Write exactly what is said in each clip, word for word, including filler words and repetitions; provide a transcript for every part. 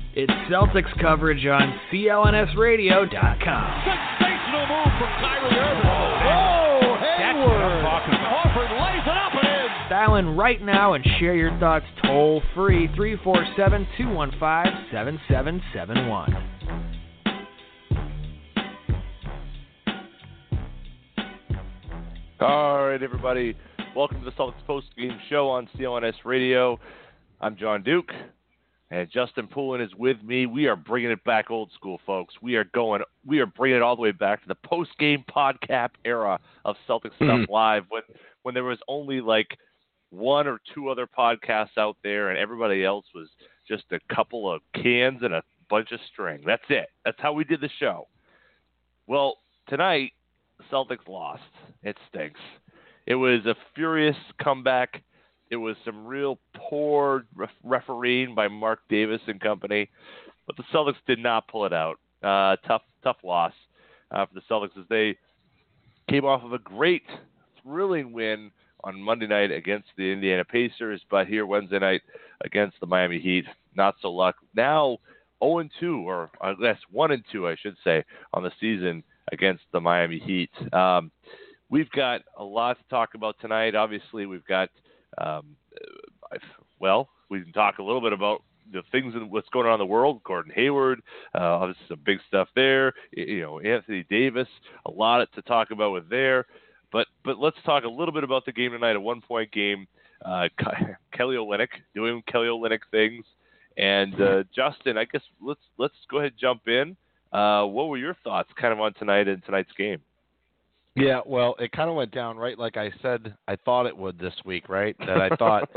It's Celtics coverage on C L N S radio dot com. Sensational move from Kyrie Irving. Oh, Hayward. Horford lays it up and in. Dial in right now and share your thoughts toll free three four seven, two one five, seven seven seven one. All right, everybody. Welcome to the Celtics post-game show on C L N S Radio. I'm John Duke, and Justin Poulin is with me. We are bringing it back old school, folks. We are going. We are bringing it all the way back to the post-game podcast era of Celtics Stuff Live, when when there was only like one or two other podcasts out there, and everybody else was just a couple of cans and a bunch of string. That's it. That's how we did the show. Well, tonight, the Celtics lost. It stinks. It was a furious comeback. It was some real poor ref- refereeing by Mark Davis and company, but the Celtics did not pull it out. Uh, tough, tough loss uh, for the Celtics as they came off of a great, thrilling win on Monday night against the Indiana Pacers, but here Wednesday night against the Miami Heat, not so luck. Now oh and two, or I guess one and two, I should say, on the season against the Miami Heat. Um, we've got a lot to talk about tonight. Obviously, we've got, um, well, we can talk a little bit about the things and what's going on in the world. Gordon Hayward, uh, obviously some big stuff there. You know, Anthony Davis, a lot to talk about with there. But but let's talk a little bit about the game tonight, a one-point game. Uh, Kelly Olynyk doing Kelly Olynyk things. And uh, Justin, I guess let's let's go ahead and jump in. Uh, what were your thoughts kind of on tonight and tonight's game? Yeah, well, it kind of went down right like I said I thought it would this week, right? That I thought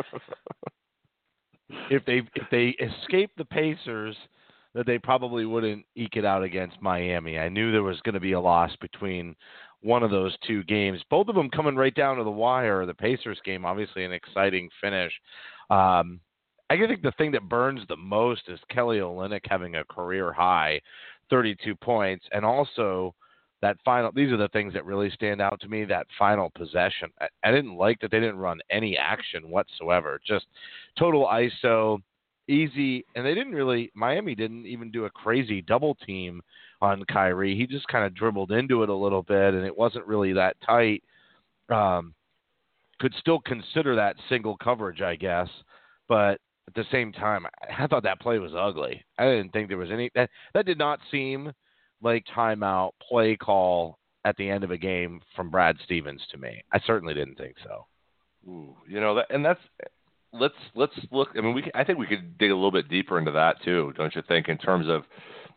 if they if they escaped the Pacers, that they probably wouldn't eke it out against Miami. I knew there was going to be a loss between one of those two games, both of them coming right down to the wire. The Pacers game, obviously an exciting finish. Um, I think the thing that burns the most is Kelly Olynyk having a career high thirty-two points, and also that final, these are the things that really stand out to me, that final possession. I, I didn't like that they didn't run any action whatsoever, just total I S O, easy, and they didn't really, Miami didn't even do a crazy double team on Kyrie. He just kind of dribbled into it a little bit, and it wasn't really that tight. Um, could still consider that single coverage, I guess, but at the same time, I thought that play was ugly. I didn't think there was any that, – that did not seem like timeout play call at the end of a game from Brad Stevens to me. I certainly didn't think so. Ooh, you know, that, and that's – let's let's look – I mean, we I think we could dig a little bit deeper into that too, don't you think, in terms of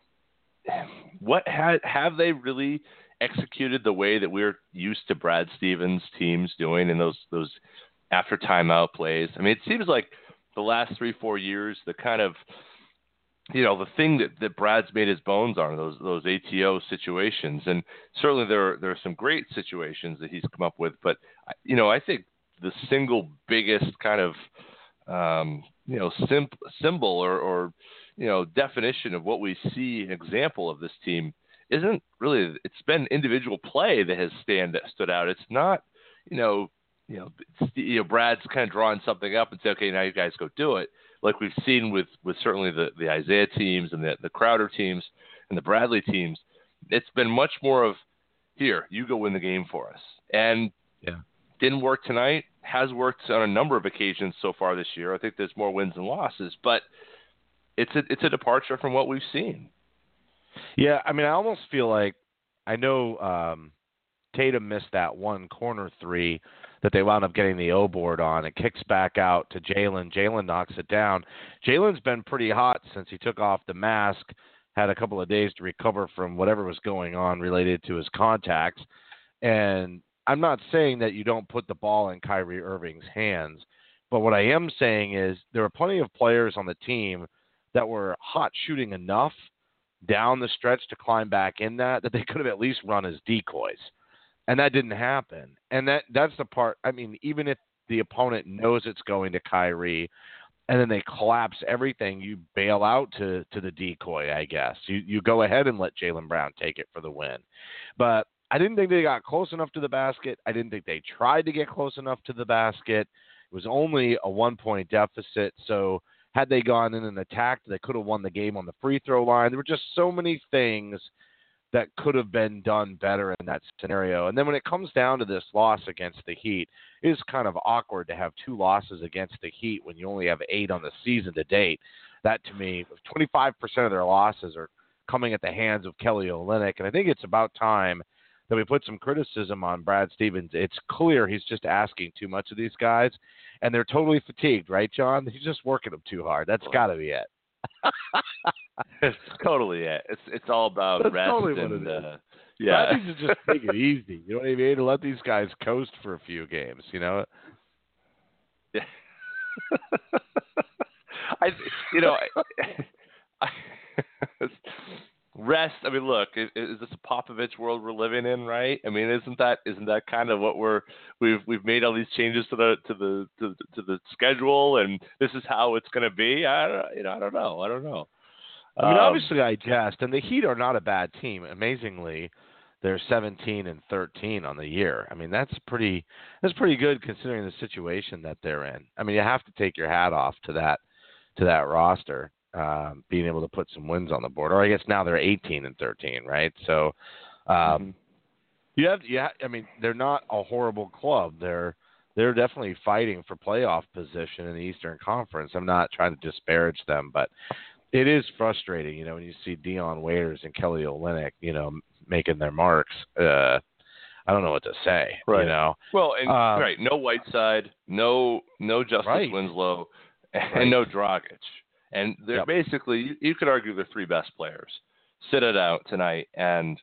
what ha- – have they really executed the way that we're used to Brad Stevens' teams doing in those those after timeout plays? I mean, it seems like – the last three, four years, the kind of, you know, the thing that, that Brad's made his bones on, those those A T O situations. And certainly there are, there are some great situations that he's come up with. But, you know, I think the single biggest kind of, um, you know, sim- symbol or, or, you know, definition of what we see, an example of this team, isn't really, it's been individual play that has stand, that stood out. It's not, you know, You know, you know, Brad's kind of drawing something up and say, okay, now you guys go do it. Like we've seen with, with certainly the, the Isaiah teams and the, the Crowder teams and the Bradley teams. It's been much more of, here, you go win the game for us. And yeah, didn't work tonight, has worked on a number of occasions so far this year. I think there's more wins than losses, but it's a, it's a departure from what we've seen. Yeah, I mean, I almost feel like, I know um, Tatum missed that one corner three that they wound up getting the O board on. It kicks back out to Jalen. Jalen knocks it down. Jalen's been pretty hot since he took off the mask, had a couple of days to recover from whatever was going on related to his contacts. And I'm not saying that you don't put the ball in Kyrie Irving's hands, but what I am saying is there are plenty of players on the team that were hot shooting enough down the stretch to climb back in that, that they could have at least run as decoys. And that didn't happen. And that that's the part, I mean, even if the opponent knows it's going to Kyrie and then they collapse everything, you bail out to, to the decoy, I guess. You you go ahead and let Jaylen Brown take it for the win. But I didn't think they got close enough to the basket. I didn't think they tried to get close enough to the basket. It was only a one-point deficit. So had they gone in and attacked, they could have won the game on the free throw line. There were just so many things that could have been done better in that scenario. And then when it comes down to this loss against the Heat, it is kind of awkward to have two losses against the Heat when you only have eight on the season to date. That, to me, twenty-five percent of their losses are coming at the hands of Kelly Olynyk. And I think it's about time that we put some criticism on Brad Stevens. It's clear he's just asking too much of these guys, and they're totally fatigued, right, John? He's just working them too hard. That's got to be it. It's totally it. It's it's all about That's rest totally and what it is. uh, yeah. Brad needs to just take it easy. You know what I mean? To let these guys coast for a few games. You know. Yeah. I you know I, I, rest. I mean, look, is, is this a Popovich world we're living in, right? I mean, isn't that isn't that kind of what we're we've we've made all these changes to the to the to, to the schedule, and this is how it's going to be? I don't, you know, I don't know. I don't know. I mean, um, obviously, I jest, and the Heat are not a bad team. Amazingly, they're seventeen and thirteen on the year. I mean, that's pretty that's pretty good considering the situation that they're in. I mean, you have to take your hat off to that to that roster. Um, being able to put some wins on the board, or I guess now they're eighteen and thirteen, right? So, um, mm-hmm. you have, yeah. I mean, they're not a horrible club. They're they're definitely fighting for playoff position in the Eastern Conference. I'm not trying to disparage them, but it is frustrating, you know, when you see Dion Waiters and Kelly Olynyk, you know, making their marks. Uh, I don't know what to say, right. you know. Well, and, um, right, no Whiteside, no no Justice right. Winslow, and right. no Dragic. And they're yep. basically, you, you could argue they're three best players. Sit it out tonight, and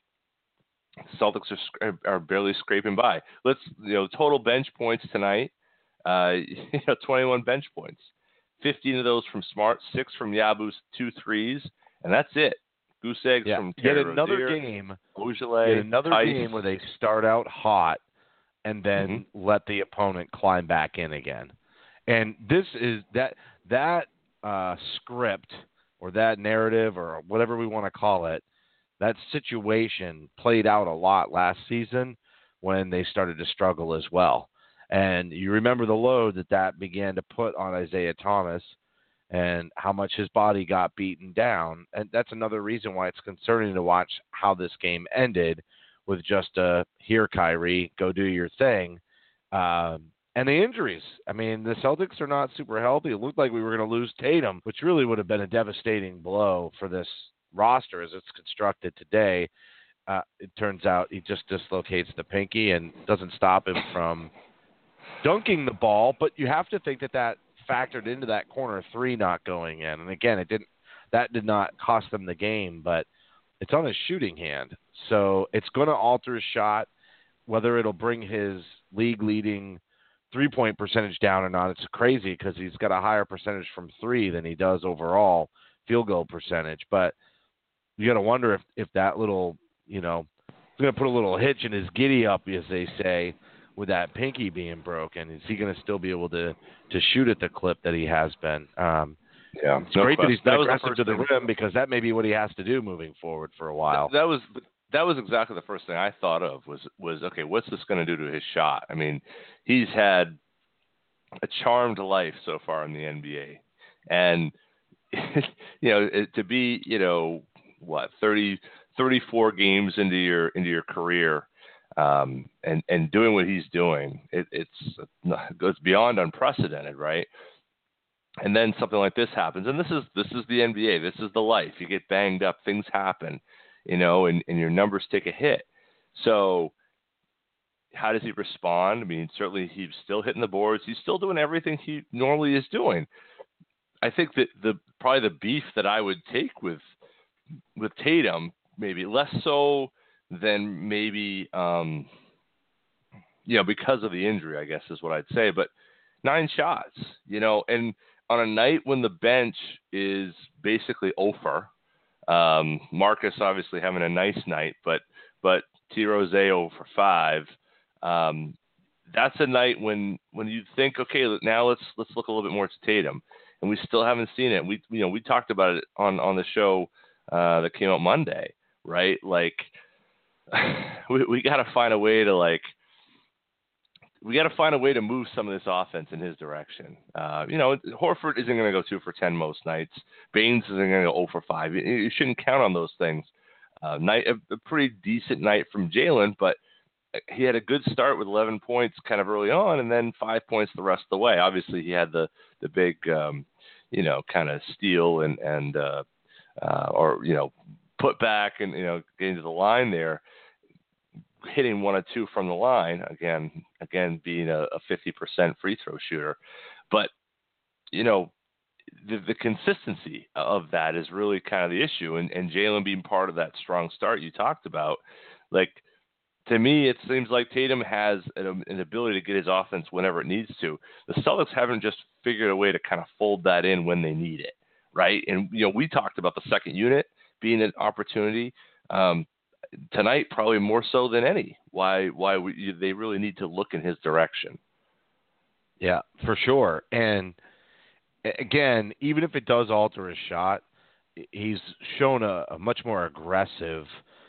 Celtics are are barely scraping by. Let's, you know, total bench points tonight, uh, you know, twenty-one bench points. fifteen of those from Smart, six from Yabus, two threes, and that's it. Goose eggs yeah. from Yet Terry another Rozier, game, Beaujolais, yet another Tice. game where they start out hot and then mm-hmm. let the opponent climb back in again. And this is that that uh, script or that narrative or whatever we want to call it, that situation played out a lot last season when they started to struggle as well. And you remember the load that that began to put on Isaiah Thomas and how much his body got beaten down. And that's another reason why it's concerning to watch how this game ended with just a, here, Kyrie, go do your thing. Um, and the injuries. I mean, the Celtics are not super healthy. It looked like we were going to lose Tatum, which really would have been a devastating blow for this roster as it's constructed today. Uh, it turns out he just dislocates the pinky and doesn't stop him from dunking the ball, but you have to think that that factored into that corner three not going in. And again, it didn't. That did not cost them the game, but it's on his shooting hand, so it's going to alter his shot. Whether it'll bring his league-leading three-point percentage down or not, it's crazy because he's got a higher percentage from three than he does overall field goal percentage. But you got to wonder if if that little, you know, it's going to put a little hitch in his giddy up, as they say, with that pinky being broken. Is he going to still be able to, to shoot at the clip that he has been? Um, yeah, it's no great question. that he's been that aggressive to the thing. rim because that may be what he has to do moving forward for a while. That, that was that was exactly the first thing I thought of was was okay, what's this going to do to his shot? I mean, he's had a charmed life so far in the N B A, and you know, it, to be, you know, what thirty, thirty-four games into your into your career. Um, and, and doing what he's doing, it, it's it goes beyond unprecedented, right? And then something like this happens, and this is this is the N B A. This is the life. You get banged up, things happen, you know, and, and your numbers take a hit. So how does he respond? I mean, certainly he's still hitting the boards. He's still doing everything he normally is doing. I think that the probably the beef that I would take with with Tatum, maybe less so than maybe, um, you know, because of the injury, I guess is what I'd say. But nine shots, you know, and on a night when the bench is basically over, um, Marcus obviously having a nice night, but but T. Rose zero for five. Um, that's a night when when you think, okay, now let's let's look a little bit more to Tatum, and we still haven't seen it. We you know we talked about it on on the show uh, that came out Monday, right? Like. we we got to find a way to like we got to find a way to move some of this offense in his direction. Uh, you know, Horford isn't going to go two for ten most nights. Baines isn't going to go zero for five. You, you shouldn't count on those things. Uh, night a, a pretty decent night from Jalen, but he had a good start with eleven points kind of early on, and then five points the rest of the way. Obviously, he had the the big, um, you know, kind of steal and and uh, uh, or you know, put back and you know, getting to the line there. Hitting one or two from the line, again, again being a, a fifty percent free throw shooter. But, you know, the, the consistency of that is really kind of the issue. And, and Jalen being part of that strong start you talked about, like, to me, it seems like Tatum has an, an ability to get his offense whenever it needs to. The Celtics haven't just figured a way to kind of fold that in when they need it, right? And, you know, we talked about the second unit being an opportunity. Um, Tonight, probably more so than any. Why? Why we, they really need to look in his direction. Yeah, for sure. And again, even if it does alter his shot, he's shown a, a much more aggressive.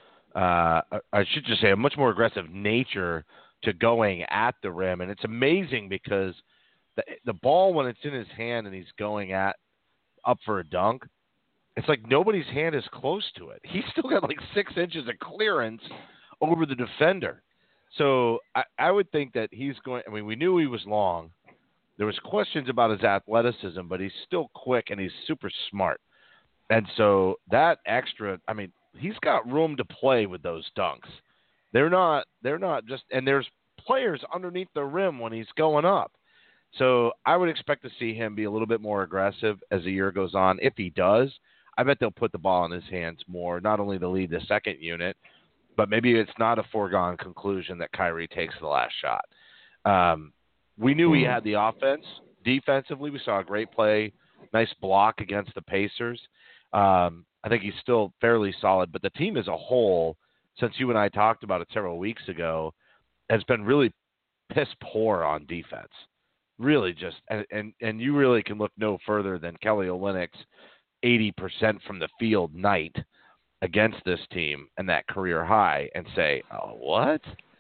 Uh, I should just say a much more aggressive nature to going at the rim, and it's amazing because the the ball when it's in his hand and he's going at up for a dunk. It's like nobody's hand is close to it. He's still got like six inches of clearance over the defender. So I, I would think that he's going – I mean, we knew he was long. There was questions about his athleticism, but he's still quick and he's super smart. And so that extra – I mean, he's got room to play with those dunks. They're not – they're not just – and there's players underneath the rim when he's going up. So I would expect to see him be a little bit more aggressive as the year goes on. If he does – I bet they'll put the ball in his hands more, not only to lead the second unit, but maybe it's not a foregone conclusion that Kyrie takes the last shot. Um, we knew he had the offense. Defensively, we saw a great play, nice block against the Pacers. Um, I think he's still fairly solid, but the team as a whole, since you and I talked about it several weeks ago, has been really piss poor on defense. Really just, and, and, and you really can look no further than Kelly Olynyk's eighty percent from the field night against this team and that career high and say, oh, what?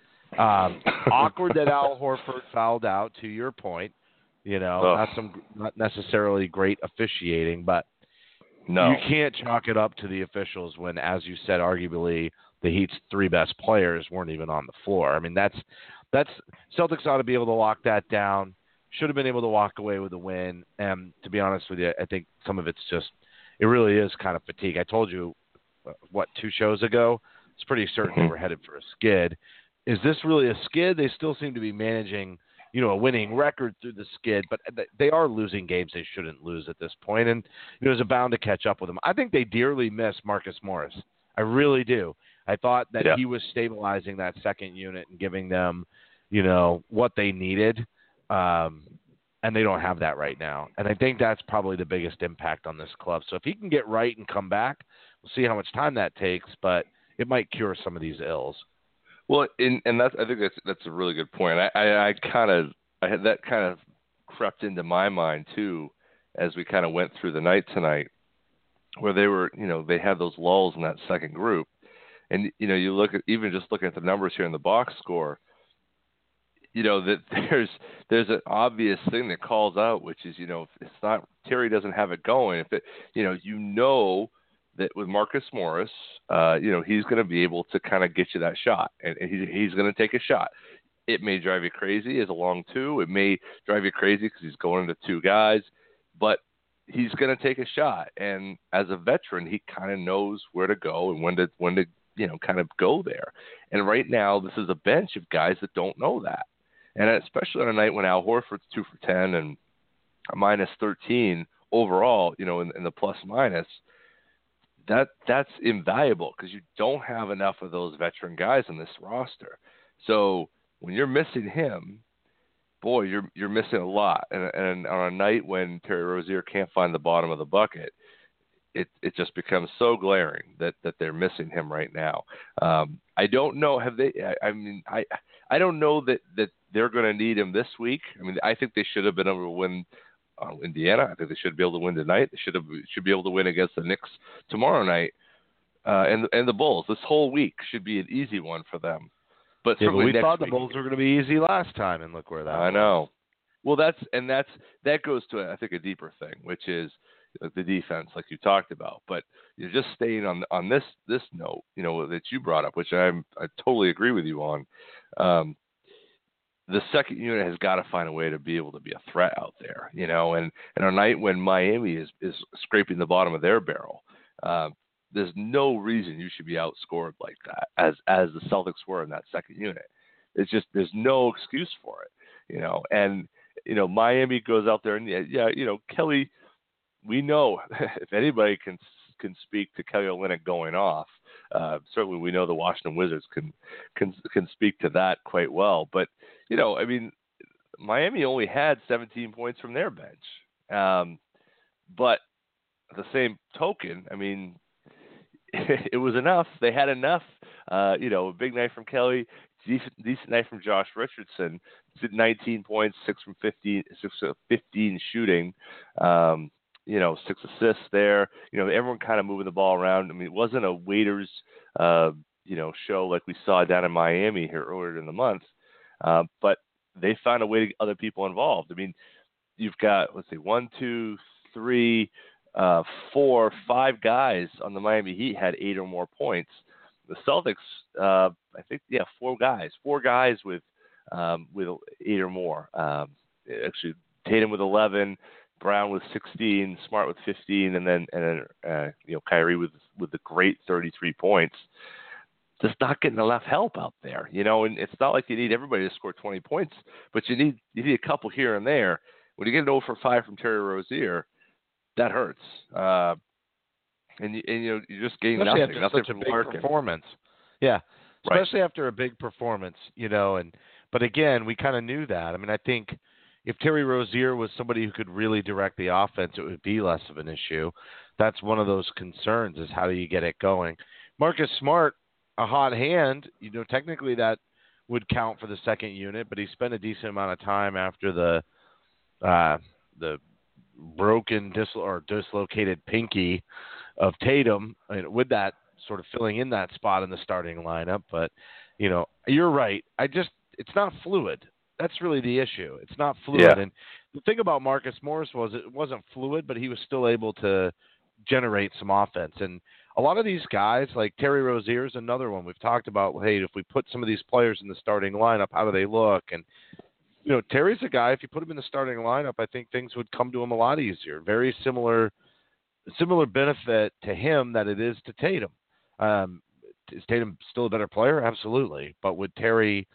Um, awkward that Al Horford fouled out, to your point. You know, oh. not some, not necessarily great officiating, but no. You can't chalk it up to the officials when, as you said, arguably the Heat's three best players weren't even on the floor. I mean, that's that's Celtics ought to be able to lock that down. Should have been able to walk away with a win. And to be honest with you, I think some of it's just it really is kind of fatigue. I told you, what, two shows ago, it's pretty certain we're headed for a skid. Is this really a skid? They still seem to be managing, you know, a winning record through the skid, but they are losing games they shouldn't lose at this point, and you know, there's a bound to catch up with them. I think they dearly miss Marcus Morris. I really do. I thought that yeah. he was stabilizing that second unit and giving them, you know, what they needed. Um, and they don't have that right now. And I think that's probably the biggest impact on this club. So if he can get right and come back, we'll see how much time that takes, but it might cure some of these ills. Well, in, and that's, I think that's, that's a really good point. I, I, I kind of, I had that kind of crept into my mind too, as we kind of went through the night tonight, where they were, you know, they had those lulls in that second group. And, you know, you look at, even just looking at the numbers here in the box score, you know, that there's there's an obvious thing that calls out, which is, you know, if it's not Terry doesn't have it going. If it, you know, you know that with Marcus Morris, uh, you know, he's going to be able to kind of get you that shot, and, and he, he's going to take a shot. It may drive you crazy as a long two. It may drive you crazy because he's going into two guys, but he's going to take a shot. And as a veteran, he kind of knows where to go and when to when to you know kind of go there. And right now, this is a bench of guys that don't know that. And especially on a night when Al Horford's two for ten and a minus thirteen overall, you know, in, in the plus minus, that that's invaluable because you don't have enough of those veteran guys on this roster. So when you're missing him, boy, you're you're missing a lot. And, and on a night when Terry Rozier can't find the bottom of the bucket, it it just becomes so glaring that, that they're missing him right now. Um, I don't know. Have they? I, I mean, I I don't know that, that they're going to need him this week. I mean, I think they should have been able to win uh, Indiana. I think they should be able to win tonight. They should have should be able to win against the Knicks tomorrow night, uh, and and the Bulls. This whole week should be an easy one for them. But Yeah, but certainly we next thought the week, Bulls were going to be easy last time, and look where that I was. know. Well, that's and that's that goes to I think a deeper thing, which is the defense, like you talked about. But you're just staying on on this this note, you know, that you brought up, which I'm I totally agree with you on. Um, the second unit has got to find a way to be able to be a threat out there, you know. And, and on a night when Miami is, is scraping the bottom of their barrel, uh, there's no reason you should be outscored like that, as as the Celtics were in that second unit. It's just there's no excuse for it, you know. And you know, Miami goes out there and yeah, yeah you know, Kelly. We know if anybody can can speak to Kelly Olynyk going off, uh, certainly we know the Washington Wizards can can can speak to that quite well. But you know, I mean, Miami only had seventeen points from their bench, um, but at the same token, I mean, it was enough. They had enough. Uh, you know, a big night from Kelly, decent, decent night from Josh Richardson. nineteen points, six from fifteen, six of fifteen shooting. Um, you know, six assists there. You know, everyone kind of moving the ball around. I mean, it wasn't a waiters, uh, you know, show like we saw down in Miami here earlier in the month. Uh, but they found a way to get other people involved. I mean, you've got, let's see, one, two, three, uh, four, five guys on the Miami Heat had eight or more points. The Celtics, uh, I think, yeah, four guys, four guys with um, with eight or more. Um, actually, Tatum with eleven, Brown with sixteen, Smart with fifteen, and then and then uh, you know Kyrie with with the great thirty-three points. Just not getting enough help out there, you know. And it's not like you need everybody to score twenty points, but you need you need a couple here and there. When you get an zero for five from Terry Rozier, that hurts. Uh, and, you, and you know you're just getting Especially nothing, after nothing such a from big Larkin. performance. Yeah, Right. especially after a big performance, you know. And but again, we kind of knew that. I mean, I think if Terry Rozier was somebody who could really direct the offense, it would be less of an issue. That's one of those concerns: is how do you get it going? Marcus Smart, a hot hand, you know, technically that would count for the second unit, but he spent a decent amount of time after the uh, the broken dislo- or dislocated pinky of Tatum, I mean, with that sort of filling in that spot in the starting lineup. But, you know, you're right. I just, it's not fluid. That's really the issue. It's not fluid. Yeah. And the thing about Marcus Morris was it wasn't fluid, but he was still able to generate some offense. And a lot of these guys, like Terry Rozier is another one we've talked about. Hey, if we put some of these players in the starting lineup, how do they look? And, you know, Terry's a guy, if you put him in the starting lineup, I think things would come to him a lot easier. Very similar similar benefit to him that it is to Tatum. Um, is Tatum still a better player? Absolutely. But would Terry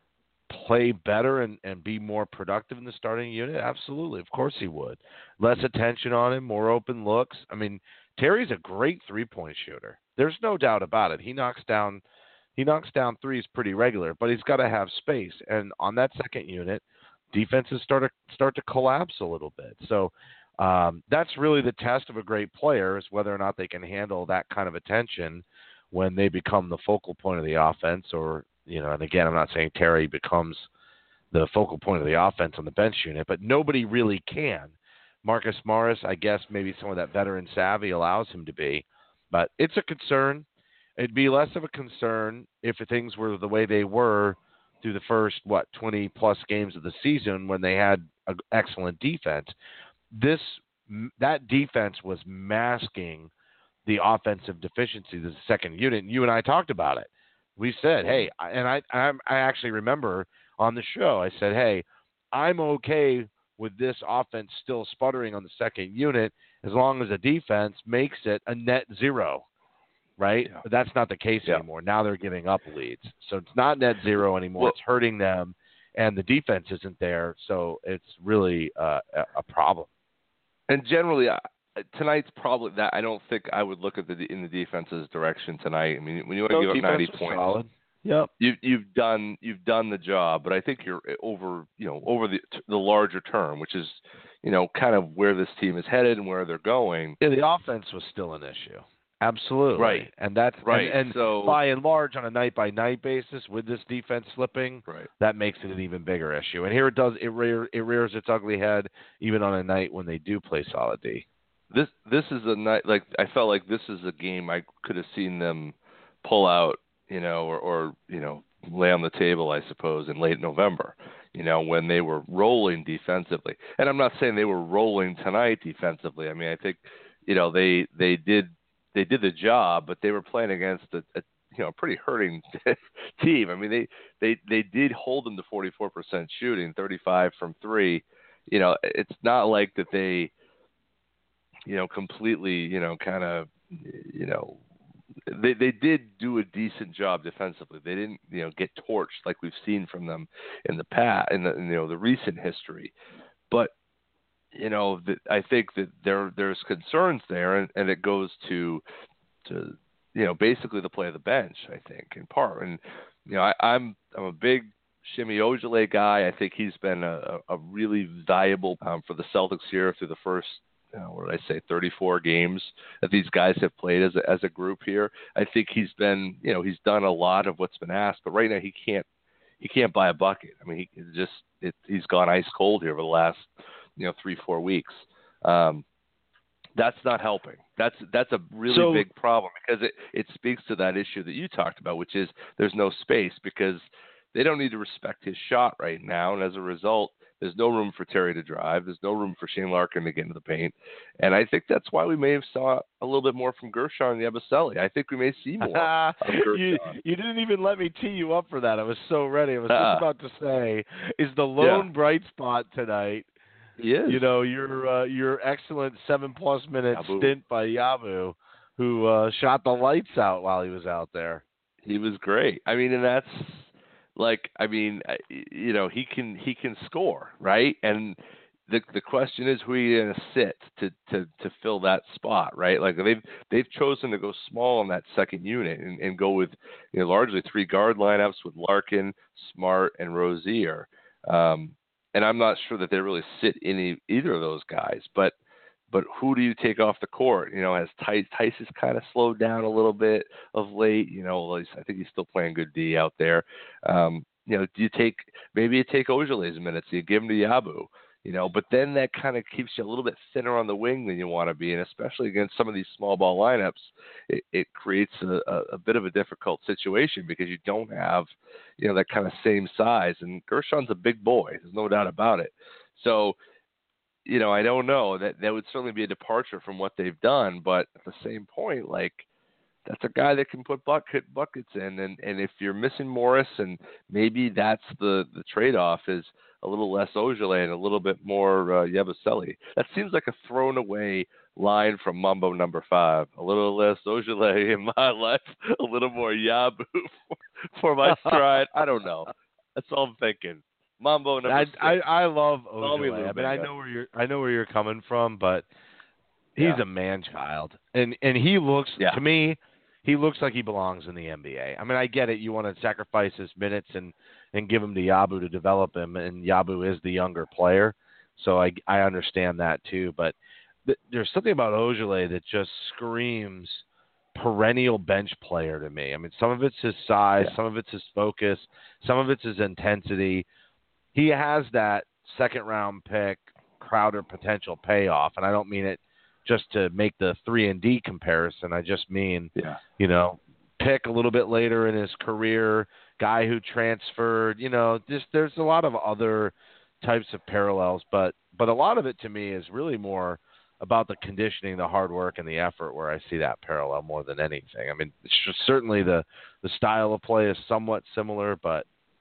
play better and, and be more productive in the starting unit? Absolutely. Of course he would. Less attention on him, more open looks. I mean, Terry's a great three-point shooter. There's no doubt about it. He knocks down he knocks down threes pretty regular, but he's got to have space. And on that second unit, defenses start to start to collapse a little bit. So um, that's really the test of a great player, is whether or not they can handle that kind of attention when they become the focal point of the offense. Or, you know, and again, I'm not saying Terry becomes the focal point of the offense on the bench unit, but nobody really can. Marcus Morris, I guess maybe some of that veteran savvy allows him to be, but it's a concern. It'd be less of a concern if things were the way they were through the first, what, twenty plus games of the season when they had an excellent defense. This, that defense was masking the offensive deficiencies of the second unit. And you and I talked about it. We said, hey, and I, I, I actually remember on the show, I said, hey, I'm okay with this offense still sputtering on the second unit as long as the defense makes it a net zero, right? Yeah. But that's not the case Yeah. anymore. Now they're giving up leads. So it's not net zero anymore. Well, it's hurting them, and the defense isn't there, so it's really uh, a, a problem. And generally, uh, tonight's probably that. I don't think I would look at the in the defense's direction tonight. I mean, when you want to No, give up defense ninety was points, solid. Yep. you, you've done you've done the job. But I think you're over you know over the the larger term, which is you know kind of where this team is headed and where they're going. Yeah, the offense was still an issue. Absolutely. Right. And that's Right. And, and so by and large, on a night by night basis, with this defense slipping, right. that makes it an even bigger issue. And here it does it rear, it rears its ugly head even on a night when they do play solid D. This this is a night like I felt like this is a game I could have seen them pull out, you know, or, or you know lay on the table, I suppose, in late November, you know, when they were rolling defensively. And I'm not saying they were rolling tonight defensively. I mean, I think, you know, they they did they did the job, but they were playing against a, a you know, pretty hurting team. I mean, they, they, they did hold them to forty-four percent shooting, thirty-five from three. You know, it's not like that they, you know, completely, you know, kind of, you know, they they did do a decent job defensively. They didn't, you know, get torched like we've seen from them in the past, in the, you know, the recent history. But, you know, the, I think that there there's concerns there, and, and it goes to to you know, basically the play of the bench, I think, in part. And, you know, I, I'm I'm a big Shimi Ojale guy. I think he's been a, a really valuable um, for the Celtics here through the first, you know, what did I say, thirty-four games that these guys have played as a, as a group here. I think he's been, you know, he's done a lot of what's been asked, but right now he can't he can't buy a bucket. I mean, he just it, he's gone ice cold here over the last, you know, three four weeks. Um, That's not helping. That's that's a really so, big problem because it, it speaks to that issue that you talked about, which is there's no space because they don't need to respect his shot right now. And as a result, there's no room for Terry to drive. There's no room for Shane Larkin to get into the paint. And I think that's why we may have saw a little bit more from Gershon Yabusele. I think we may see more of Gershon. you, you didn't even let me tee you up for that. I was so ready. I was uh, just about to say, is the lone yeah. bright spot tonight, He is. you know, your uh, your excellent seven-plus minute Yabu. stint by Yabu, who uh, shot the lights out while he was out there. He was great. I mean, and that's like, I mean, you know, he can he can score, right? And the the question is, who are you going to sit to, to to fill that spot, right? Like they've they've chosen to go small in that second unit and, and go with, you know, largely three guard lineups with Larkin, Smart, and Rozier. Um, and I'm not sure that they really sit any either of those guys, but. But who do you take off the court? You know, as Tice, Tice has kind of slowed down a little bit of late. You know, I think he's still playing good D out there. Um, you know, do you take maybe you take Ojale's minutes, you give him to Yabu. You know, but then that kind of keeps you a little bit thinner on the wing than you want to be, and especially against some of these small ball lineups, it, it creates a, a, a bit of a difficult situation because you don't have, you know, that kind of same size. And Gershon's a big boy. There's no doubt about it. So. You know, I don't know. That that would certainly be a departure from what they've done, but at the same point, like that's a guy that can put bucket buckets in, and, and if you're missing Morris, and maybe that's the, the trade-off is a little less Ojale and a little bit more uh, Yabusele. That seems like a thrown away line from Mambo number five. A little less Ojale in my life, a little more Yabu for, for my stride. I don't know. That's all I'm thinking. Mambo number I, six. I I love Ojale. Lube, I mean, I know where you're I know where you're coming from, but he's yeah. a man child, and and he looks yeah. to me, he looks like he belongs in the N B A. I mean, I get it. You want to sacrifice his minutes and and give him to Yabu to develop him, and Yabu is the younger player, so I I understand that too. But th- there's something about Ojale that just screams perennial bench player to me. I mean, some of it's his size, yeah. some of it's his focus, some of it's his intensity. He has that second-round pick Crowder potential payoff, and I don't mean it just to make the three and D comparison. I just mean, yeah. you know, pick a little bit later in his career, guy who transferred. You know, just there's a lot of other types of parallels, but but a lot of it to me is really more about the conditioning, the hard work, and the effort where I see that parallel more than anything. I mean, it's just certainly the, the style of play is somewhat similar, but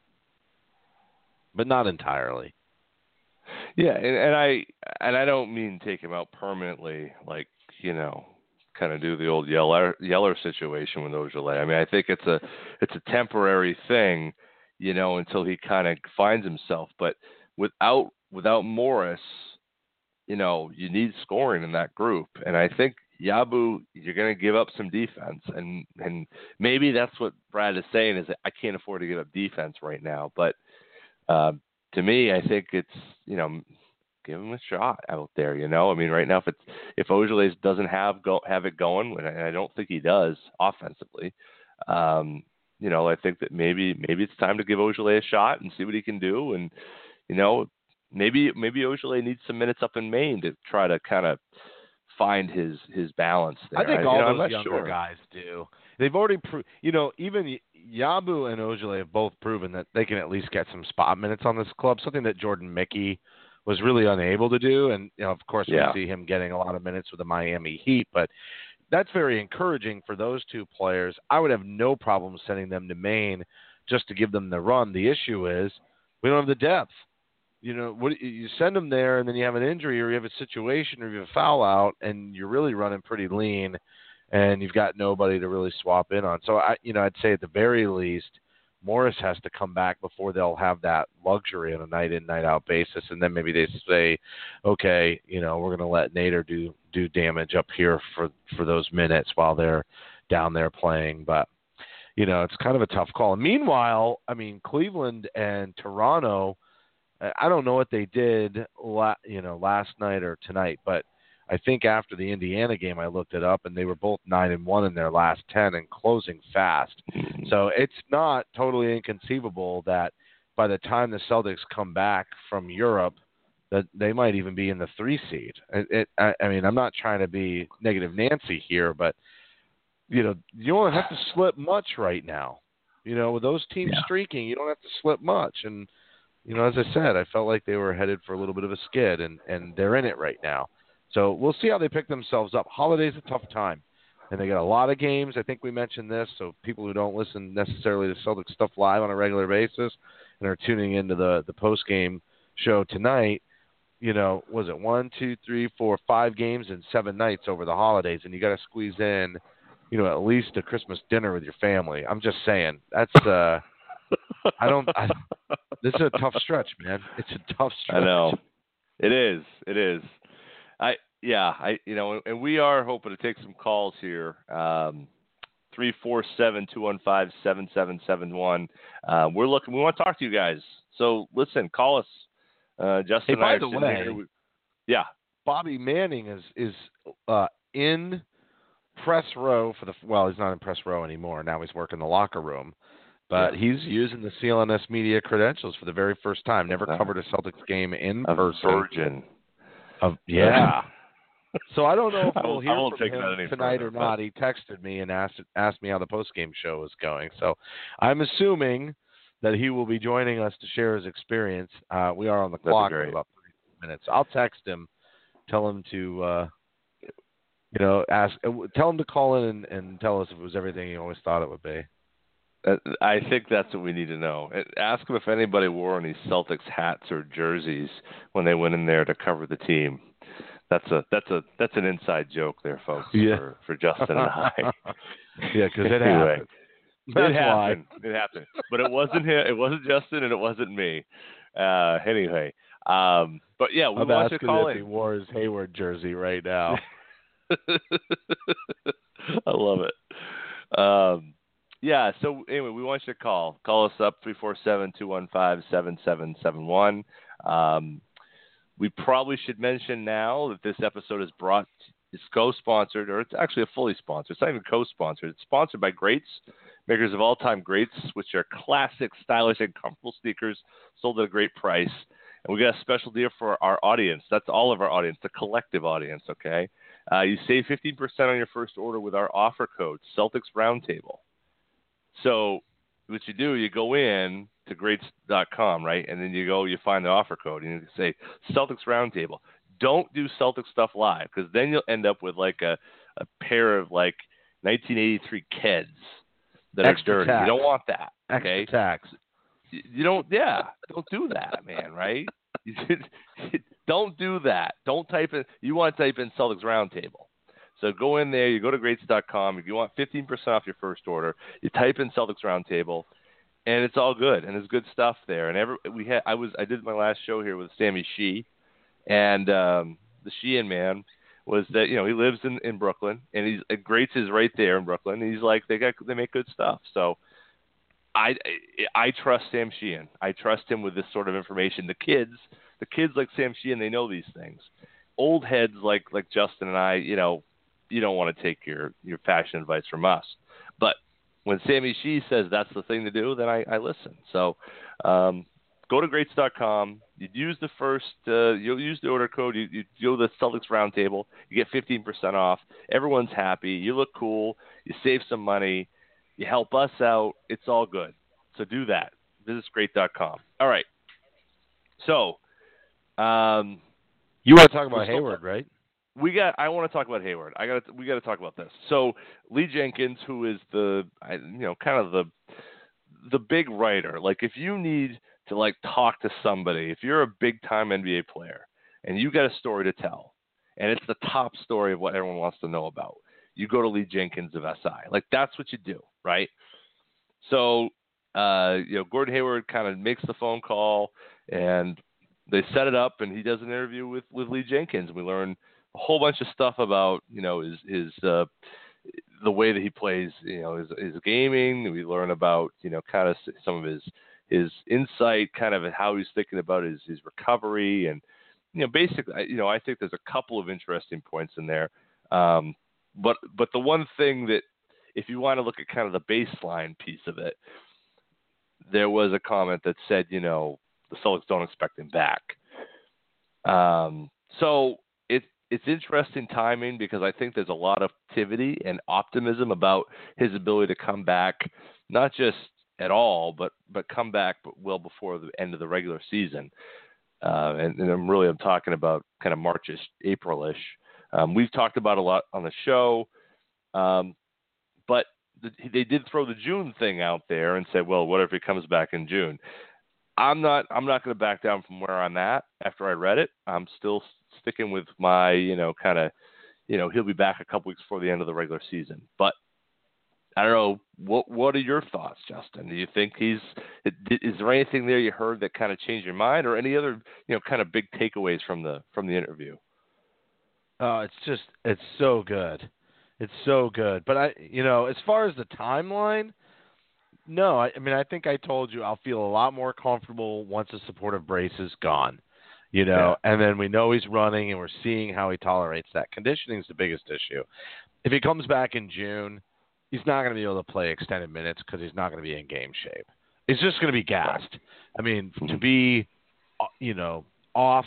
but not entirely. Yeah, and, and I and I don't mean take him out permanently, like, you know, kind of do the old Yeller Yeller situation with Ojale. I mean, I think it's a it's a temporary thing, you know, until he kind of finds himself. But without without Morris, you know, you need scoring in that group, and I think Yabu, you're going to give up some defense, and and maybe that's what Brad is saying is that I can't afford to give up defense right now, but. Uh, to me, I think it's, you know, give him a shot out there. You know, I mean, right now, if it's if Ojale doesn't have go have it going, and I don't think he does offensively, um, you know, I think that maybe maybe it's time to give Ojale a shot and see what he can do, and you know, maybe maybe Ojale needs some minutes up in Maine to try to kind of find his his balance there. I think I, all you know, those younger sure. guys do. They've already, pro- you know, even Yabu and Ojale have both proven that they can at least get some spot minutes on this club, something that Jordan Mickey was really unable to do. And, you know, of course, yeah. we see him getting a lot of minutes with the Miami Heat, but that's very encouraging for those two players. I would have no problem sending them to Maine just to give them the run. The issue is we don't have the depth. You know, what, you send them there and then you have an injury or you have a situation or you have a foul out and you're really running pretty lean and you've got nobody to really swap in on. So, I, you know, I'd say at the very least, Morris has to come back before they'll have that luxury on a night-in, night-out basis. And then maybe they say, okay, you know, we're going to let Nader do, do damage up here for, for those minutes while they're down there playing. But, you know, it's kind of a tough call. Meanwhile, I mean, Cleveland and Toronto, I don't know what they did, la- you know, last night or tonight, but I think after the Indiana game, I looked it up, and they were both nine and one in their last ten and closing fast. So it's not totally inconceivable that by the time the Celtics come back from Europe, that they might even be in the three seed. It, it, I, I mean, I'm not trying to be negative Nancy here, but you know, you don't have to slip much right now. You know, with those teams yeah. streaking, you don't have to slip much. And you know, as I said, I felt like they were headed for a little bit of a skid, and and they're in it right now. So we'll see how they pick themselves up. Holiday's a tough time, and they got a lot of games. I think we mentioned this, so people who don't listen necessarily to Celtics stuff live on a regular basis and are tuning into the, the post-game show tonight, you know, was it one, two, three, four, five games in seven nights over the holidays, and you got to squeeze in, you know, at least a Christmas dinner with your family. I'm just saying. That's uh, – I don't I, – this is a tough stretch, man. It's a tough stretch. I know. It is. It is. I yeah, I you know, and we are hoping to take some calls here. Um, three four seven two one five seven seven seven one. Uh, we're looking. We want to talk to you guys. So listen, call us. Uh, Justin. Hey, and by I are the sitting way, here. We, yeah, Bobby Manning is is uh, in press row for the. Well, he's not in press row anymore. Now he's working the locker room. But yeah. he's using the C L N S media credentials for the very first time. Never uh, covered a Celtics game in a person. Virgin. Of, yeah. So I don't know if we'll hear from him tonight further, or not. But... He texted me and asked asked me how the postgame show is going. So I'm assuming that he will be joining us to share his experience. Uh, we are on the clock in about thirty minutes. I'll text him, tell him to, uh, you know, ask, tell him to call in and, and tell us if it was everything he always thought it would be. I think that's what we need to know. Ask him if anybody wore any Celtics hats or jerseys when they went in there to cover the team. That's a that's a that's an inside joke there, folks. Yeah. For, for Justin and I. Yeah, because it anyway, happened. That's it happened. Why. It happened. But it wasn't him. It wasn't Justin, and it wasn't me. Uh, anyway, um, but yeah, we I'm want to call if in. He wore his Hayward jersey right now. I love it. Um, yeah. So anyway, we want you to call. Call us up three four seven two one five seven seven seven one. Um, We probably should mention now that this episode is brought, is co-sponsored, or it's actually a fully sponsored. It's not even co-sponsored. It's sponsored by Greats, makers of all-time Greats, which are classic, stylish, and comfortable sneakers sold at a great price. And we got a special deal for our audience. That's all of our audience, the collective audience, okay? Uh, you save fifteen percent on your first order with our offer code, Celtics Roundtable. So what you do, you go in to greats dot com, right? And then you go, you find the offer code, and you say Celtics Roundtable. Don't do Celtics stuff live, because then you'll end up with like a, a pair of like nineteen eighty-three Keds that Extra are dirty. tax. You don't want that. Okay? Extra tax. You, you don't, yeah, don't do that, man, right? You, don't do that. Don't type in, you want to type in Celtics Roundtable. So go in there, you go to greats dot com. If you want fifteen percent off your first order, you type in Celtics Roundtable. And it's all good, and there's good stuff there. And every we had, I was, I did my last show here with Sammy Shee, and um, the Sheehan man was that you know he lives in, in Brooklyn, and he's uh, Greats is right there in Brooklyn. And he's like they got they make good stuff. So I I trust Sam Sheehan. I trust him with this sort of information. The kids, the kids like Sam Sheehan, they know these things. Old heads like like Justin and I, you know, you don't want to take your your fashion advice from us, but when Sammy Shee says that's the thing to do, then I, I listen. So um, go to greats dot com. You use the first, uh, you'll use the order code. You, you go to the Celtics Roundtable. You get fifteen percent off. Everyone's happy. You look cool. You save some money. You help us out. It's all good. So do that. Visit Scrate dot com. All right. So, um, you want to talk about Hayward, right? We got. I want to talk about Hayward. I got. We got to talk about this. So Lee Jenkins, who is the, you know, kind of the, the big writer. Like, if you need to like talk to somebody, if you're a big time N B A player and you got a story to tell, and it's the top story of what everyone wants to know about, you go to Lee Jenkins of S I. Like, that's what you do, right? So, uh, you know, Gordon Hayward kind of makes the phone call, and they set it up, and he does an interview with, with Lee Jenkins. We learn a whole bunch of stuff about, you know, his, his uh, the way that he plays, you know, his, his gaming. We learn about, you know, kind of some of his his insight, kind of how he's thinking about his, his recovery. And, you know, basically, you know, I think there's a couple of interesting points in there. Um, but but the one thing that, if you want to look at kind of the baseline piece of it, there was a comment that said, you know, the Celtics don't expect him back. Um, so it, it's interesting timing, because I think there's a lot of activity and optimism about his ability to come back, not just at all, but but come back but well before the end of the regular season. Uh, and, and I'm really I'm talking about kind of Marchish, Aprilish. Um, we've talked about a lot on the show, um, but the, they did throw the June thing out there and said, well, what if he comes back in June? I'm not I'm not going to back down from where I'm at after I read it. I'm still sticking with my, you know, kind of, you know, he'll be back a couple weeks before the end of the regular season. But I don't know, what what are your thoughts, Justin? Do you think he's – is there anything there you heard that kind of changed your mind, or any other, you know, kind of big takeaways from the from the interview? Oh, it's just – it's so good. It's so good. But, I, you know, as far as the timeline, no. I, I mean, I think I told you I'll feel a lot more comfortable once the supportive brace is gone, you know, yeah. And then we know he's running and we're seeing how he tolerates that. Conditioning is the biggest issue. If he comes back in June – he's not going to be able to play extended minutes because he's not going to be in game shape. He's just going to be gassed. I mean, to be, you know, off,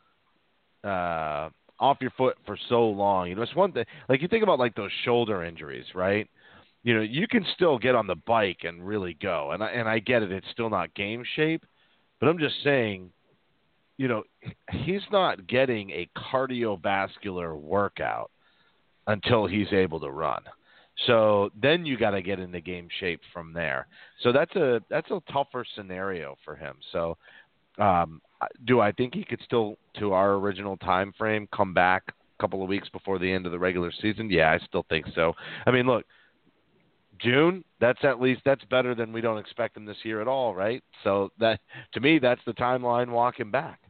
uh, off your foot for so long, you know, it's one thing. Like, you think about like those shoulder injuries, right? You know, you can still get on the bike and really go, and I, and I get it. It's still not game shape, but I'm just saying, you know, he's not getting a cardiovascular workout until he's able to run. So then you got to get into game shape from there. So that's a that's a tougher scenario for him. So um, do I think he could still, to our original time frame, come back a couple of weeks before the end of the regular season? Yeah, I still think so. I mean, look, June, that's at least that's better than we don't expect him this year at all, right? So that, to me, that's the timeline walking back.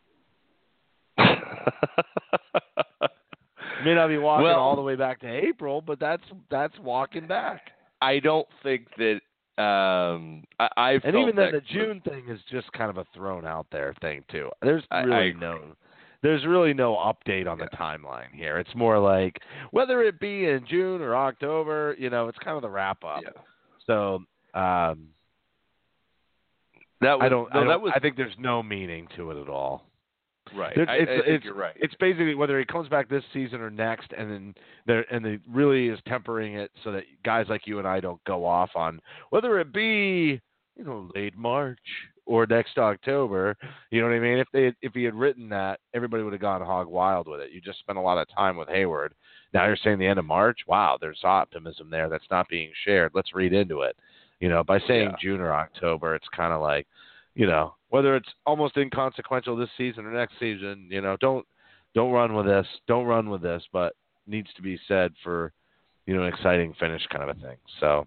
May not be walking well, all the way back to April, but that's that's walking back. I don't think that um, I, I've and even then, that, the June thing is just kind of a thrown out there thing too. There's I, really I no, there's really no update on yeah. the timeline here. It's more like whether it be in June or October, you know, it's kind of the wrap up. Yeah. So um, that was, I don't, no, I don't that was I think there's no meaning to it at all. Right. It's, I, it's, I think it's, you're right. It's basically whether he comes back this season or next, and then there and they really is tempering it so that guys like you and I don't go off on whether it be, you know, late March or next October. You know what I mean? If they if he had written that, everybody would have gone hog wild with it. You just spent a lot of time with Hayward. Now you're saying the end of March. Wow, there's optimism there that's not being shared. Let's read into it. You know, by saying yeah. June or October, it's kind of like, you know, whether it's almost inconsequential this season or next season, you know, don't don't run with this, don't run with this, but needs to be said for, you know, an exciting finish kind of a thing. So,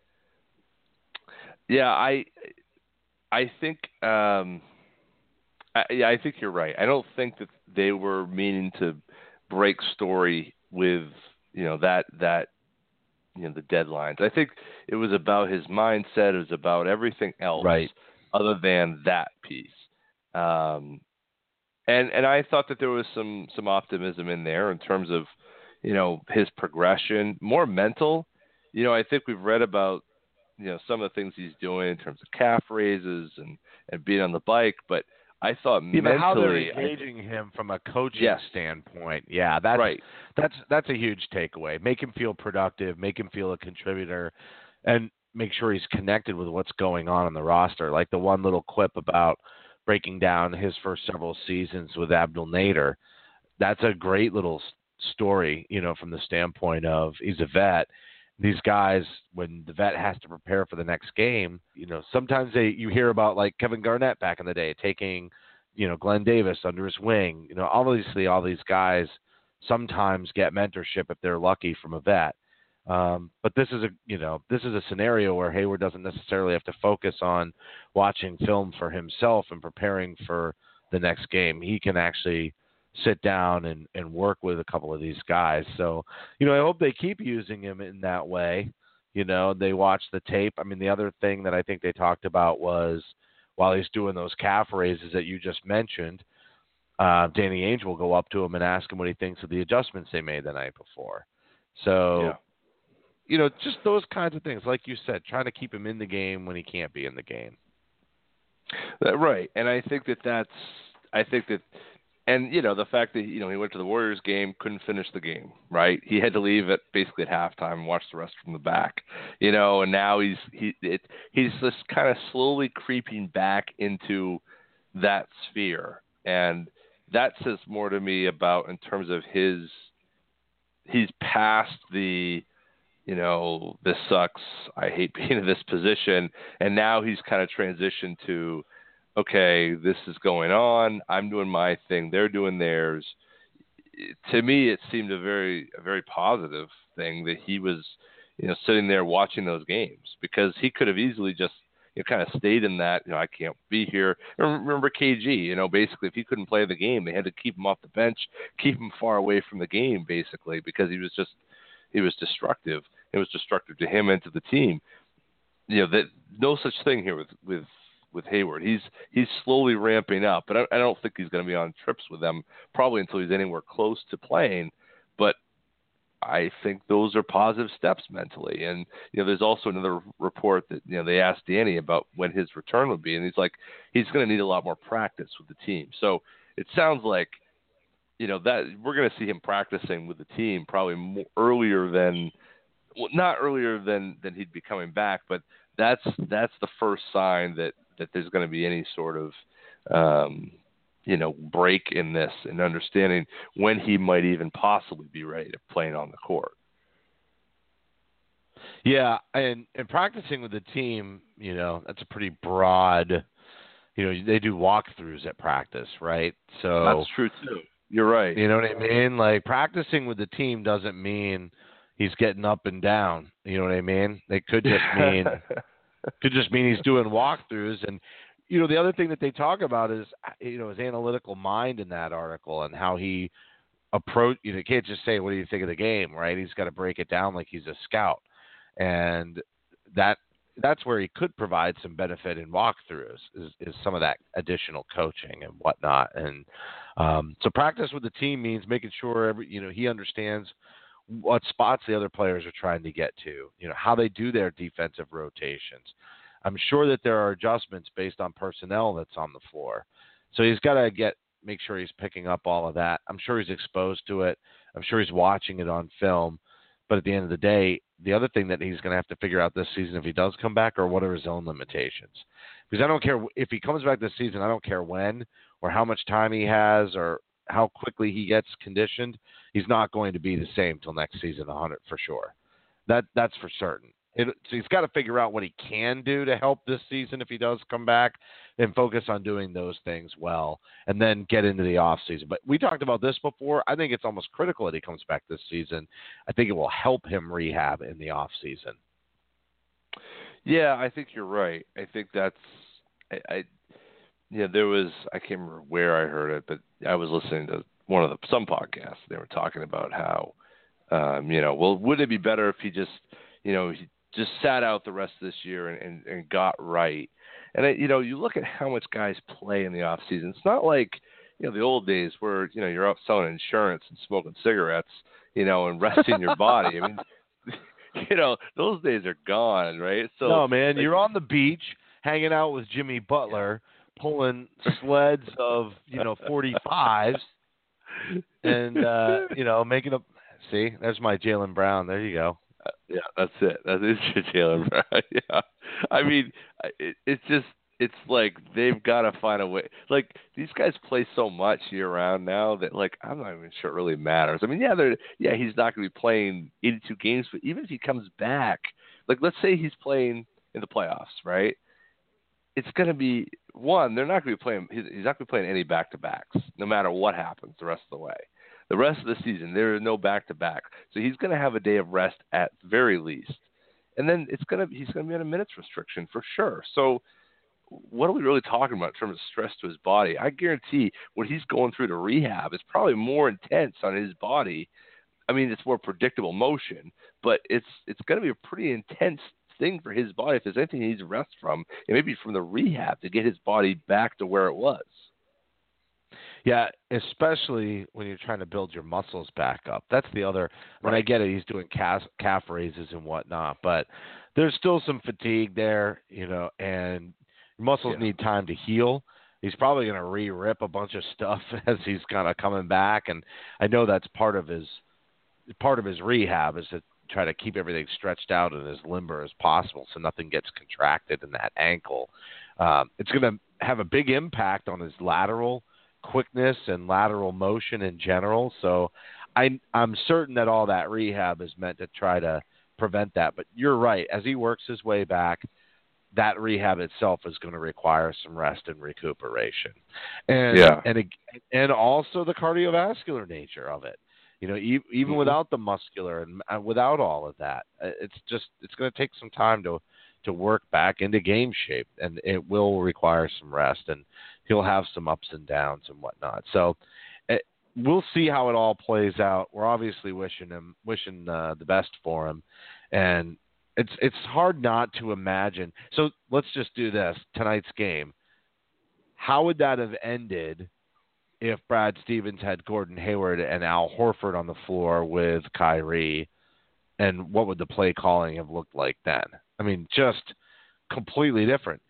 yeah, I I think um, I, yeah, I think you're right. I don't think that they were meaning to break story with, you know, that that you know the deadlines. I think it was about his mindset. It was about everything else. Right. Other than that piece, um, and and I thought that there was some some optimism in there in terms of, you know, his progression, more mental. You know, I think we've read about, you know, some of the things he's doing in terms of calf raises and, and being on the bike, but I thought yeah, mentally, but how they're engaging I, him from a coaching yes. standpoint, yeah, that's right. that's that's a huge takeaway. Make him feel productive, make him feel a contributor. And make sure he's connected with what's going on in the roster. Like the one little quip about breaking down his first several seasons with Abdul Nader. That's a great little story, you know, from the standpoint of he's a vet. These guys, when the vet has to prepare for the next game, you know, sometimes they you hear about like Kevin Garnett back in the day taking, you know, Glenn Davis under his wing. You know, obviously all these guys sometimes get mentorship if they're lucky from a vet. Um, but this is a, you know, this is a scenario where Hayward doesn't necessarily have to focus on watching film for himself and preparing for the next game. He can actually sit down and, and work with a couple of these guys. So, you know, I hope they keep using him in that way. You know, they watch the tape. I mean, the other thing that I think they talked about was while he's doing those calf raises that you just mentioned, uh, Danny Ainge will go up to him and ask him what he thinks of the adjustments they made the night before. So, yeah. you know, just those kinds of things, like you said, trying to keep him in the game when he can't be in the game. Right. And I think that that's, I think that, and, you know, the fact that, you know, he went to the Warriors game, couldn't finish the game, right? He had to leave at basically at halftime and watch the rest from the back, you know, and now he's, he, it, he's just kind of slowly creeping back into that sphere. And that says more to me about in terms of his, he's past the, you know, this sucks, I hate being in this position. And now he's kind of transitioned to, okay, this is going on. I'm doing my thing. They're doing theirs. To me, it seemed a very, a very positive thing that he was, you know, sitting there watching those games, because he could have easily just, you know, kind of stayed in that, you know, I can't be here. Remember K G, you know, basically if he couldn't play the game, they had to keep him off the bench, keep him far away from the game, basically, because he was just, he was destructive. It was destructive to him and to the team. You know, that no such thing here with, with, with Hayward. He's he's slowly ramping up, but I, I don't think he's going to be on trips with them probably until he's anywhere close to playing. But I think those are positive steps mentally. And, you know, there's also another report that, you know, they asked Danny about when his return would be, and he's like, he's going to need a lot more practice with the team. So it sounds like, you know, that we're going to see him practicing with the team probably more earlier than, well, not earlier than, than he'd be coming back, but that's that's the first sign that, that there's going to be any sort of, um, you know, break in this and understanding when he might even possibly be ready to play on the court. Yeah, and, and practicing with the team, you know, that's a pretty broad, you know, they do walkthroughs at practice, right? So that's true too. You're right. You know what I mean? Like practicing with the team doesn't mean he's getting up and down. You know what I mean? It could just mean could just mean he's doing walkthroughs. And you know, the other thing that they talk about is, you know, his analytical mind in that article and how he approach. You know, you can't just say, "What do you think of the game?" Right? He's got to break it down like he's a scout, and that that's where he could provide some benefit in walkthroughs. Is, is some of that additional coaching and whatnot. And um, so practice with the team means making sure every you know he understands what spots the other players are trying to get to, you know, how they do their defensive rotations. I'm sure that there are adjustments based on personnel that's on the floor. So he's got to get, make sure he's picking up all of that. I'm sure he's exposed to it. I'm sure he's watching it on film. But at the end of the day, the other thing that he's going to have to figure out this season, if he does come back, are what are his own limitations. Because I don't care if he comes back this season, I don't care when or how much time he has or how quickly he gets conditioned. He's not going to be the same till next season, one hundred for sure. That that's for certain. It, so he's got to figure out what he can do to help this season if he does come back, and focus on doing those things well, and then get into the off season. But we talked about this before. I think it's almost critical that he comes back this season. I think it will help him rehab in the off season. Yeah, I think you're right. I think that's I, I yeah, there was I can't remember where I heard it, but I was listening to one of the some podcasts. They were talking about how um, you know, well, would it be better if he just, you know, he just sat out the rest of this year and, and, and got right. And, it, you know, you look at how much guys play in the off season. It's not like, you know, the old days where, you know, you're out selling insurance and smoking cigarettes, you know, and resting your body. I mean, you know, those days are gone, right? So no, man, like, you're on the beach hanging out with Jimmy Butler, pulling sleds of, you know, forty-fives and, uh, you know, making up. See, there's my Jaylen Brown. There you go. yeah, that's it. That is your Jalen Brown. Yeah, I mean, it, it's just it's like they've got to find a way. Like these guys play so much year round now that like I'm not even sure it really matters. I mean, yeah, they're yeah, he's not going to be playing eighty-two games, but even if he comes back, like let's say he's playing in the playoffs, right? It's going to be one. They're not going to be playing. He's, he's not going to be playing any back to backs, no matter what happens the rest of the way. The rest of the season, there is no back to back, so he's going to have a day of rest at the very least, and then it's going to he's going to be on a minutes restriction for sure. So, what are we really talking about in terms of stress to his body? I guarantee what he's going through to rehab is probably more intense on his body. I mean, it's more predictable motion, but it's it's going to be a pretty intense thing for his body. If there's anything he needs to rest from, it may be from the rehab to get his body back to where it was. Yeah, especially when you're trying to build your muscles back up. That's the other. When I get it, he's doing calf, calf raises and whatnot, but there's still some fatigue there, you know, and your muscles yeah. need time to heal. He's probably going to re-rip a bunch of stuff as he's kind of coming back, and I know that's part of his part of his rehab is to try to keep everything stretched out and as limber as possible so nothing gets contracted in that ankle. Um, it's going to have a big impact on his lateral quickness and lateral motion in general. So I, I'm certain that all that rehab is meant to try to prevent that. But you're right. As he works his way back, that rehab itself is going to require some rest and recuperation. And, yeah. and, and also the cardiovascular nature of it. You know, even mm-hmm. without the muscular and uh, without all of that, it's just it's going to take some time to to work back into game shape, and it will require some rest, and he'll have some ups and downs and whatnot. So it, we'll see how it all plays out. We're obviously wishing him wishing uh, the best for him, and it's it's hard not to imagine. So let's just do this tonight's game. How would that have ended if Brad Stevens had Gordon Hayward and Al Horford on the floor with Kyrie, and what would the play calling have looked like then? I mean, just completely different.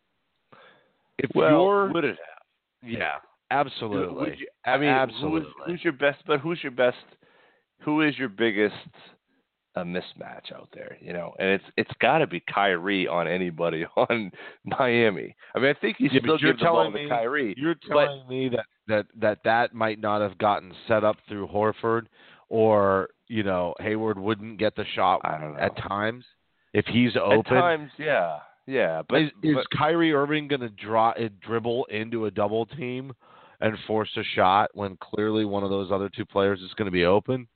If well, you're, would it have? Yeah, absolutely. You, I mean, absolutely. Who's, who's your best? But who's your best? Who is your biggest uh, mismatch out there? You know, and it's it's got to be Kyrie on anybody on Miami. I mean, I think you yeah, still give the ball to Kyrie. You're telling but, me that, that that that might not have gotten set up through Horford, or you know, Hayward wouldn't get the shot I don't know. at times if he's open. At times, yeah. Yeah, but is, is but, Kyrie Irving going to draw it, dribble into a double team and force a shot when clearly one of those other two players is going to be open?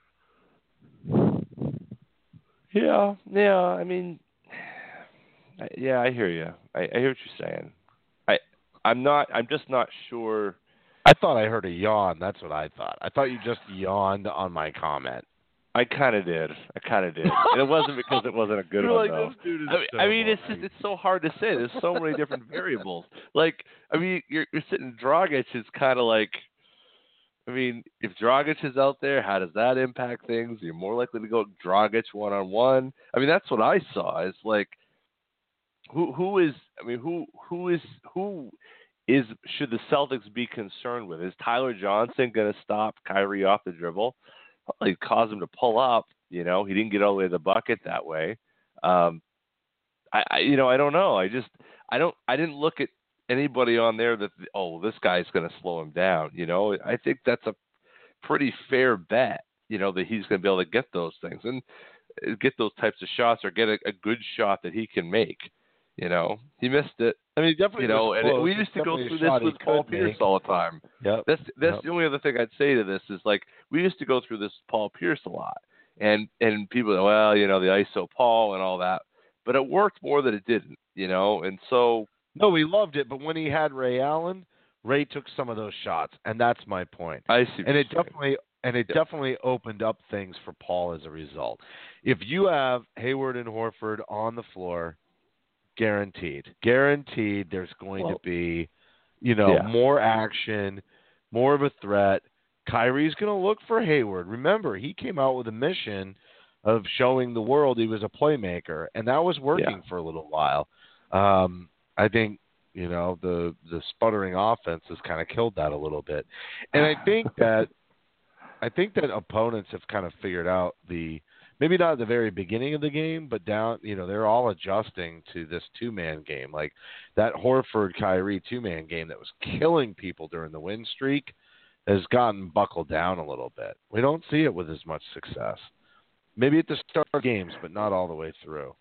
Yeah, yeah. I mean, yeah, I hear you. I, I hear what you're saying. I, I'm not. I'm just not sure. I thought I heard a yawn. That's what I thought. I thought you just yawned on my comment. I kind of did. I kind of did. And it wasn't because it wasn't a good one, like, though. This dude is I mean, so I mean it's boring. just it's so hard to say. There's so many different variables. Like, I mean, you're you're sitting Dragic is kind of like, I mean, if Dragic is out there, how does that impact things? You're more likely to go Dragic one on one. I mean, that's what I saw. It's like, who who is? I mean, who who is who is? Should the Celtics be concerned with? Is Tyler Johnson going to stop Kyrie off the dribble? Well, he caused him to pull up. You know, he didn't get all the way to the bucket that way. Um, I, I, you know, I don't know. I just, I don't, I didn't look at anybody on there that, oh, this guy's going to slow him down. You know, I think that's a pretty fair bet. You know, that he's going to be able to get those things and get those types of shots or get a, a good shot that he can make. You know, he missed it. I mean, definitely. You know, and close. we used to go definitely through this with Paul Pierce make. all the time. Yep. That's that's yep. the only other thing I'd say to this is like we used to go through this with Paul Pierce a lot, and and people go, well, you know, the I S O Paul and all that, but it worked more than it didn't. You know, and so no, we loved it, but when he had Ray Allen, Ray took some of those shots, and that's my point. I see. And it saying. definitely. And it Yeah. definitely opened up things for Paul as a result. If you have Hayward and Horford on the floor, guaranteed, guaranteed there's going well, to be, you know, yeah. more action, more of a threat. Kyrie's going to look for Hayward. Remember, he came out with a mission of showing the world he was a playmaker, and that was working yeah. for a little while. Um, I think, you know, the, the sputtering offense has kind of killed that a little bit. And I think that I think that opponents have kind of figured out the maybe not at the very beginning of the game, but down, you know, they're all adjusting to this two-man game. Like that Horford-Kyrie two-man game that was killing people during the win streak has gotten buckled down a little bit. We don't see it with as much success. Maybe at the start of games, but not all the way through.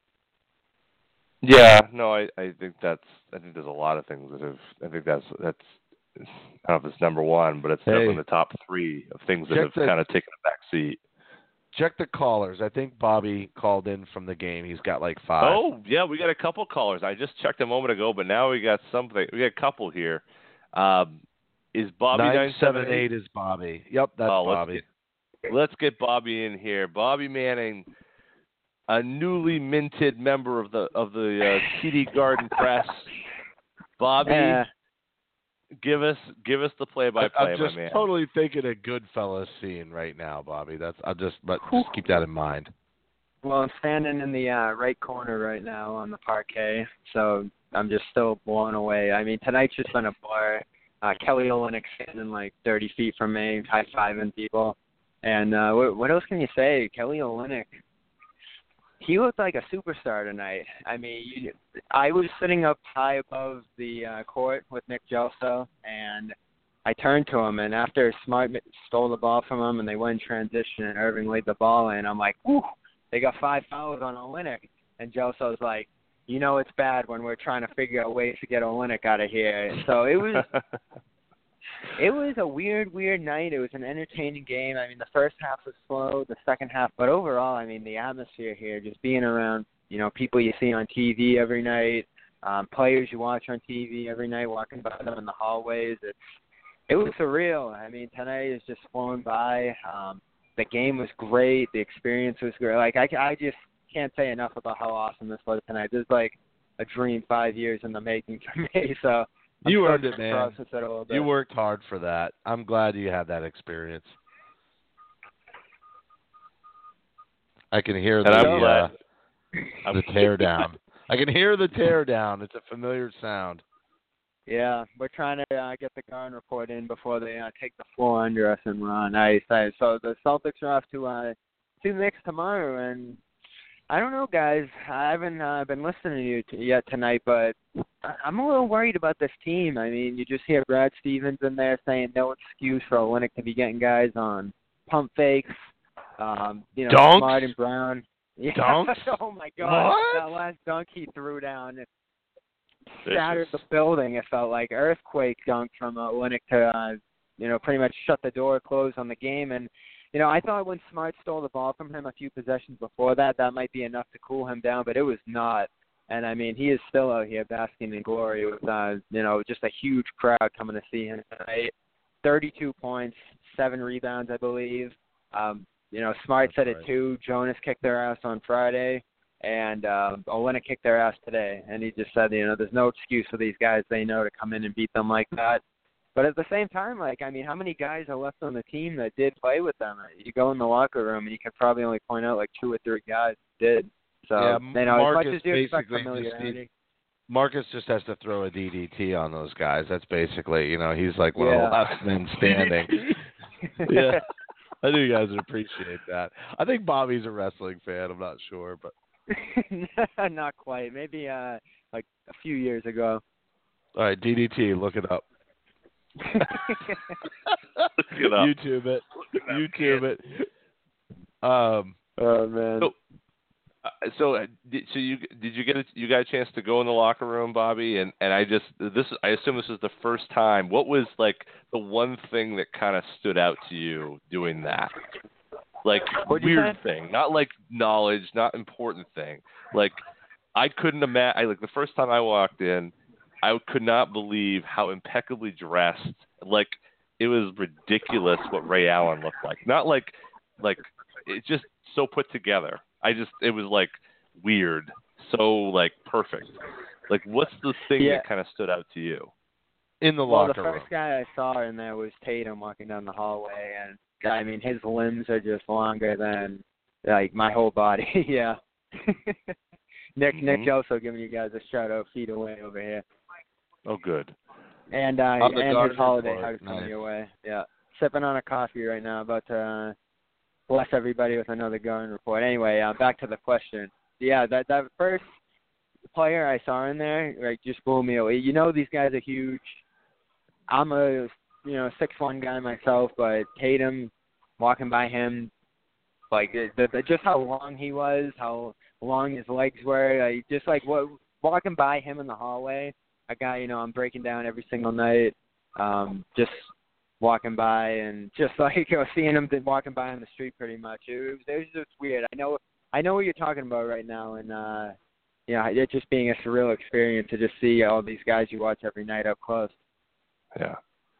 Yeah, no, I, I think that's I think there's a lot of things that have I think that's that's I don't know if it's number one, but it's Hey, definitely in the top three of things that have the, kind of taken a back seat. Check the callers. I think Bobby called in from the game. He's got like five. Oh, yeah, we got a couple callers. I just checked a moment ago, but now we got something. We got a couple here. Um, is Bobby nine seven eight is Bobby. Yep, that's oh, Bobby. Let's get, let's get Bobby in here. Bobby Manning, a newly minted member of the of the uh, T D Garden Press. Bobby, uh, give us give us the play-by-play, I'm just my man. totally thinking a Goodfellas scene right now, Bobby. That's I'll just but just keep that in mind. Well, I'm standing in the uh, right corner right now on the parquet, so I'm just still blown away. I mean, tonight's just been a blur. Uh, Kelly Olynyk standing like thirty feet from me, high-fiving people. And uh, what, what else can you say? Kelly Olynyk, he looked like a superstar tonight. I mean, you, I was sitting up high above the uh, court with Nick Gelso, and I turned to him, and after Smart stole the ball from him and they went in transition and Irving laid the ball in, I'm like, whew, they got five fouls on Olynyk. And Gelso's like, you know it's bad when we're trying to figure out ways to get Olynyk out of here. So it was it was a weird, weird night. It was an entertaining game. I mean, the first half was slow, the second half, but overall, I mean, the atmosphere here, just being around, you know, people you see on T V every night, um, players you watch on T V every night, walking by them in the hallways, it's it was surreal. I mean, tonight is just flown by. Um, the game was great. The experience was great. Like, I, I just can't say enough about how awesome this was tonight. This is like a dream five years in the making for me. So I'm you sure earned it, man. it a little bit. You worked hard for that. I'm glad you had that experience. I can hear the uh, the tear down. I can hear the tear down. It's a familiar sound. Yeah, we're trying to uh, get the Garden report in before they uh, take the floor under us and run ice. ice. So the Celtics are off to uh, two Knicks tomorrow, and I don't know, guys. I haven't uh, been listening to you t- yet tonight, but I'm a little worried about this team. I mean, you just hear Brad Stevens in there saying no excuse for Olynyk to be getting guys on pump fakes. Um, you know, Dunks? Smart and Brown. Yeah. Dunks? Oh my God! What? That last dunk he threw down it shattered the building. It felt like earthquake dunk from uh, Olynyk to, uh, you know, pretty much shut the door, close on the game. And you know, I thought when Smart stole the ball from him a few possessions before that, that might be enough to cool him down, but it was not. And, I mean, he is still out here basking in glory with, uh, you know, just a huge crowd coming to see him tonight. thirty-two points, seven rebounds, I believe. Um, you know, Smart That's said right. it too. Jonas kicked their ass on Friday, and uh, Olynyk kicked their ass today. And he just said, you know, there's no excuse for these guys they know to come in and beat them like that. But at the same time, like, I mean, how many guys are left on the team that did play with them? You go in the locker room, and you can probably only point out, like, two or three guys who did. So, yeah, you know, Marcus as much as you expect basically familiarity. just Marcus just has to throw a D D T on those guys. That's basically, you know, he's like one Yeah. of the last men standing. Yeah, I think you guys would appreciate that. I think Bobby's a wrestling fan. I'm not sure, but Not quite. Maybe, uh, like, a few years ago. all right, D D T, look it up. Look it up. YouTube it. YouTube it. Um, oh, man. So, uh, so, uh, did, so you did you get a, you got a chance to go in the locker room, Bobby? And and I just this I assume this is the first time. What was like the one thing that kind of stood out to you doing that? Like What'd you weird say? thing, not like knowledge, not important thing. Like I couldn't imagine. Like the first time I walked in, I could not believe how impeccably dressed. Like it was ridiculous what Ray Allen looked like. Not like like it's just so put together. I just it was like weird, so like perfect. Like what's the thing Yeah. that kind of stood out to you? in the Well, locker the room. first guy I saw in there was Tatum walking down the hallway, and I mean, his limbs are just longer than like my whole body. Yeah. Nick Mm-hmm. Nick also giving you guys a shout out, feet away over here, Oh, good. and uh, On the and Garden his holiday Report. hugs coming Nice. your way. Yeah, sipping on a coffee right now, about to uh, bless everybody with another going report. Anyway, uh, back to the question. Yeah, that that first player I saw in there, like, just blew me away. You know, these guys are huge. I'm a you know six one guy myself, but Tatum, walking by him, like the, the, just how long he was, how long his legs were, like, just like what walking by him in the hallway. A guy, you know, I'm breaking down every single night. Um, just walking by and just like you know, seeing him walking by on the street, pretty much. It was, it was just weird. I know, I know what you're talking about right now, and uh, you know, it just being a surreal experience to just see all these guys you watch every night up close. Yeah,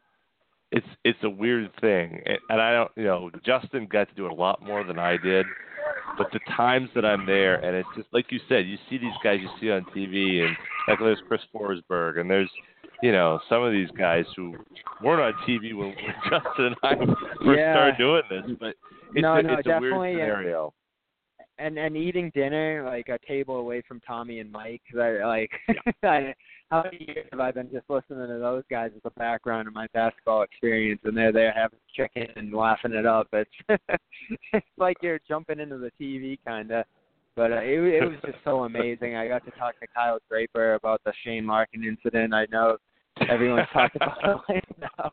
it's it's a weird thing, and I don't, you know, Justin got to do it a lot more than I did, but the times that I'm there, and it's just like you said, you see these guys you see on T V, and like there's Chris Forsberg, and there's, you know, some of these guys who weren't on T V when, when Justin and I first yeah. started doing this, but it's, no, a, no, it's a weird definitely, scenario. And and eating dinner like a table away from Tommy and Mike, I, like Yeah. I, how many years have I been just listening to those guys as a background of my basketball experience, and they're there having chicken and laughing it up. It's it's like you're jumping into the T V kind of. But uh, it, it was just so amazing. I got to talk to Kyle Draper about the Shane Larkin incident. I know everyone's talked about it right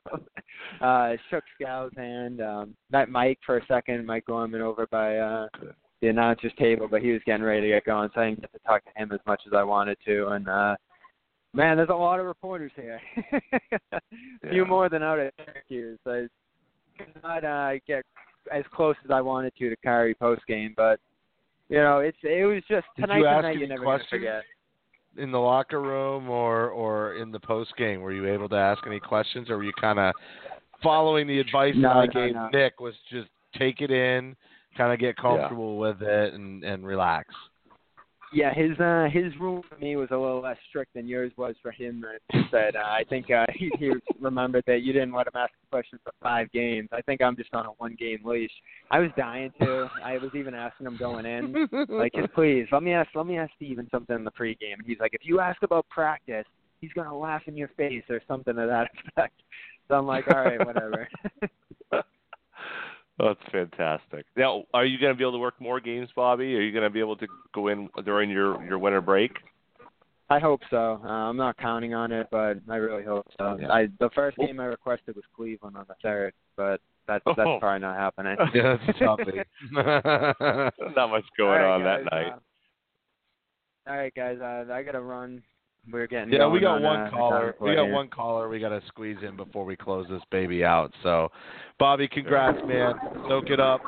now. Uh, shook Scow's hand. Um, met Mike for a second, Mike Gorman over by uh, the announcer's table, but he was getting ready to get going, so I didn't get to talk to him as much as I wanted to. And, uh, man, there's a lot of reporters here. a few Yeah. more than out at Syracuse. I could not uh, get as close as I wanted to to Kyrie postgame, but, you know, it's it was just Did tonight's you a ask night any you're never going to questions forget. in the locker room or, or in the post game? Were you able to ask any questions, or were you kind of following the advice No, that I no, gave no. Nick, was just take it in, kind of get comfortable yeah. with it, and, and relax? Yeah, his uh, his rule for me was a little less strict than yours was for him. He said, uh, I think uh, he, he remembered that you didn't let him ask a question for five games. I think I'm just on a one-game leash. I was dying to. I was even asking him going in, like, just please, let me ask let me ask Steven something in the pregame. And he's like, if you ask about practice, he's going to laugh in your face or something to that effect. So I'm like, all right, whatever. That's fantastic. Now, are you going to be able to work more games, Bobby? Are you going to be able to go in during your, your winter break? I hope so. Uh, I'm not counting on it, but I really hope so. Yeah. I the first game I requested was Cleveland on the third, but that's that's Oh. probably not happening. Yeah, that's a toughie. Not much going All right, on that guys, night. Uh, all right, guys. Uh, I got to run. We're getting Yeah, going we got on, one uh, caller. the We got here. one caller. We got to squeeze in before we close this baby out. So, Bobby, congrats, man. Soak it up.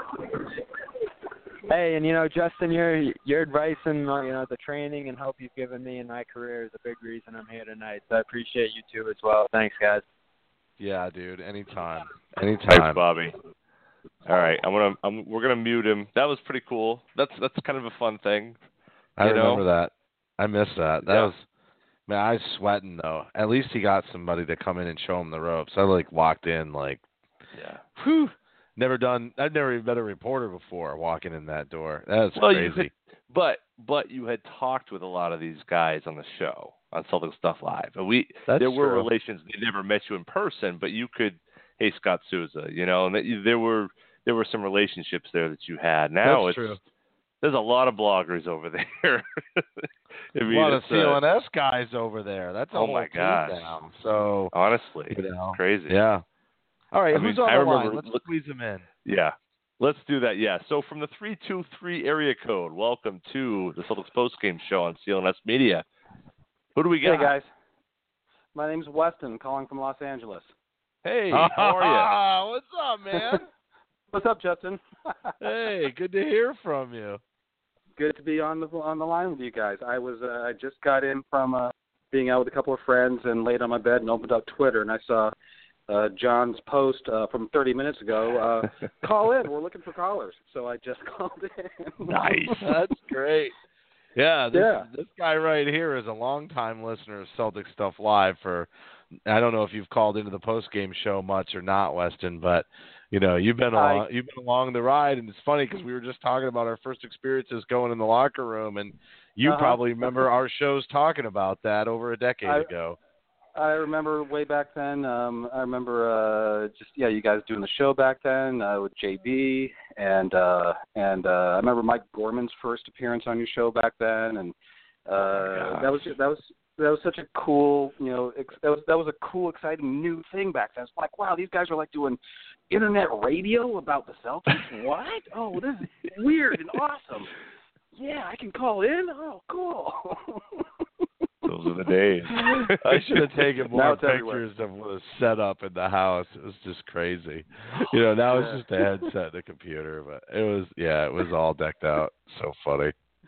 Hey, and you know, Justin, your your advice and uh, you know the training and help you've given me in my career is a big reason I'm here tonight. So I appreciate you too as well. Thanks, guys. Yeah, dude. Anytime. Anytime. Thanks, Bobby. All right, I'm gonna. I'm, we're gonna mute him. That was pretty cool. That's that's kind of a fun thing. I you remember know? that. I missed that. That Yeah. was. Man, I was sweating though. At least he got somebody to come in and show him the ropes. I like walked in like, Yeah. whew. Never done. I've never even been a reporter before walking in that door. That's Well, you crazy. had, but but you had talked with a lot of these guys on the show on Celtic Stuff Live, and we That's there were true. relations. They never met you in person, but you could, hey Scott Souza, you know, and that you, there were there were some relationships there that you had. Now That's it's true. there's a lot of bloggers over there. I mean, a lot of it's, C L N S guys over there. That's a oh whole my team gosh. now. So honestly, you know, crazy. yeah. All right, I who's mean, on I the remember- line? Let's look- squeeze him in. Yeah. Let's do that, yeah. So from the three two three area code, welcome to the Celtics postgame show on C L N S Media. Who do we got? Hey, guys. My name's Weston, calling from Los Angeles. Hey, how are What's up, man? What's up, Justin? Hey, good to hear from you. Good to be on the on the line with you guys. I was uh, I just got in from uh, being out with a couple of friends and laid on my bed and opened up Twitter, and I saw uh, John's post uh, from thirty minutes ago. Uh, call in. We're looking for callers. So I just called in. Nice. That's great. Yeah, this, Yeah. this guy right here is a longtime listener of Celtic Stuff Live. For I don't know if you've called into the post-game show much or not, Weston, but you know you've been Hi. along, you've been along the ride, and it's funny because we were just talking about our first experiences going in the locker room, and you Uh-huh. probably remember our shows talking about that over a decade I- ago. I remember way back then. Um, I remember uh, just yeah, you guys doing the show back then uh, with J B, and uh, and uh, I remember Mike Gorman's first appearance on your show back then, and uh, oh that was that was that was such a cool, you know, ex- that was that was a cool, exciting new thing back then. It's like, wow, these guys are like doing internet radio about the Celtics. What? Oh, this is weird and awesome. Yeah, I can call in. Oh, cool. Those are the days. I should have taken Now more it's everywhere. pictures of what was set up in the house. It was just crazy. You know, now it's just a headset and a computer, but it was, yeah, it was all decked out. So funny.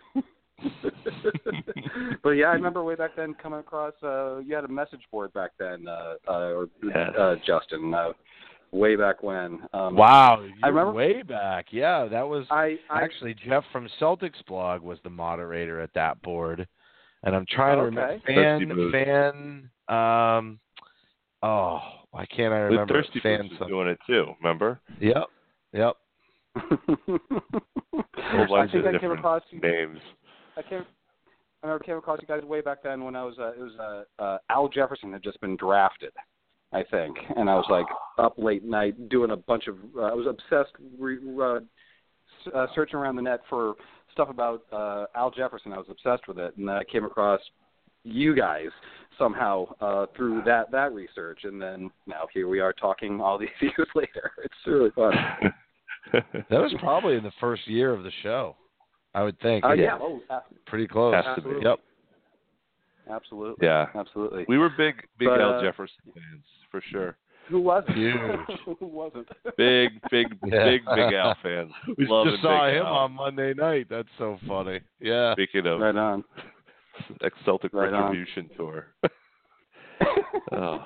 But yeah, I remember way back then coming across. Uh, you had a message board back then, uh, uh, or Yes. uh, Justin, uh, way back when. Um, Wow, you're I remember way back. Yeah, that was I, I actually Jeff from Celtics Blog was the moderator at that board, and I'm trying Oh, to okay. remember Thirsty fan fan. Um, oh, why can't I remember? With Thirsty fan Boots was something. doing it too. Remember? Yep, yep. A whole I bunch think of I came different across you. names. I came. I remember came across you guys way back then when I was. Uh, it was uh, uh, Al Jefferson had just been drafted, I think, and I was like up late night doing a bunch of. Uh, I was obsessed, re, uh, s- uh, searching around the net for stuff about uh, Al Jefferson. I was obsessed with it, and then I came across you guys somehow uh, through that that research, and then now here we are talking all these years later. It's really fun. That was probably in the first year of the show, I would think. Uh, yeah. Oh, uh, Pretty close. Has to be. Yep. absolutely. Yeah. Absolutely. We were big, big But, Al uh, Jefferson fans for sure. Who wasn't? Huge. Who wasn't? Big, big, Yeah. big, big Al fans. We Loving just saw Big him Al. on Monday night. That's so funny. Yeah. Speaking of Right on. ex-Celtic Right on. Retribution tour. Oh.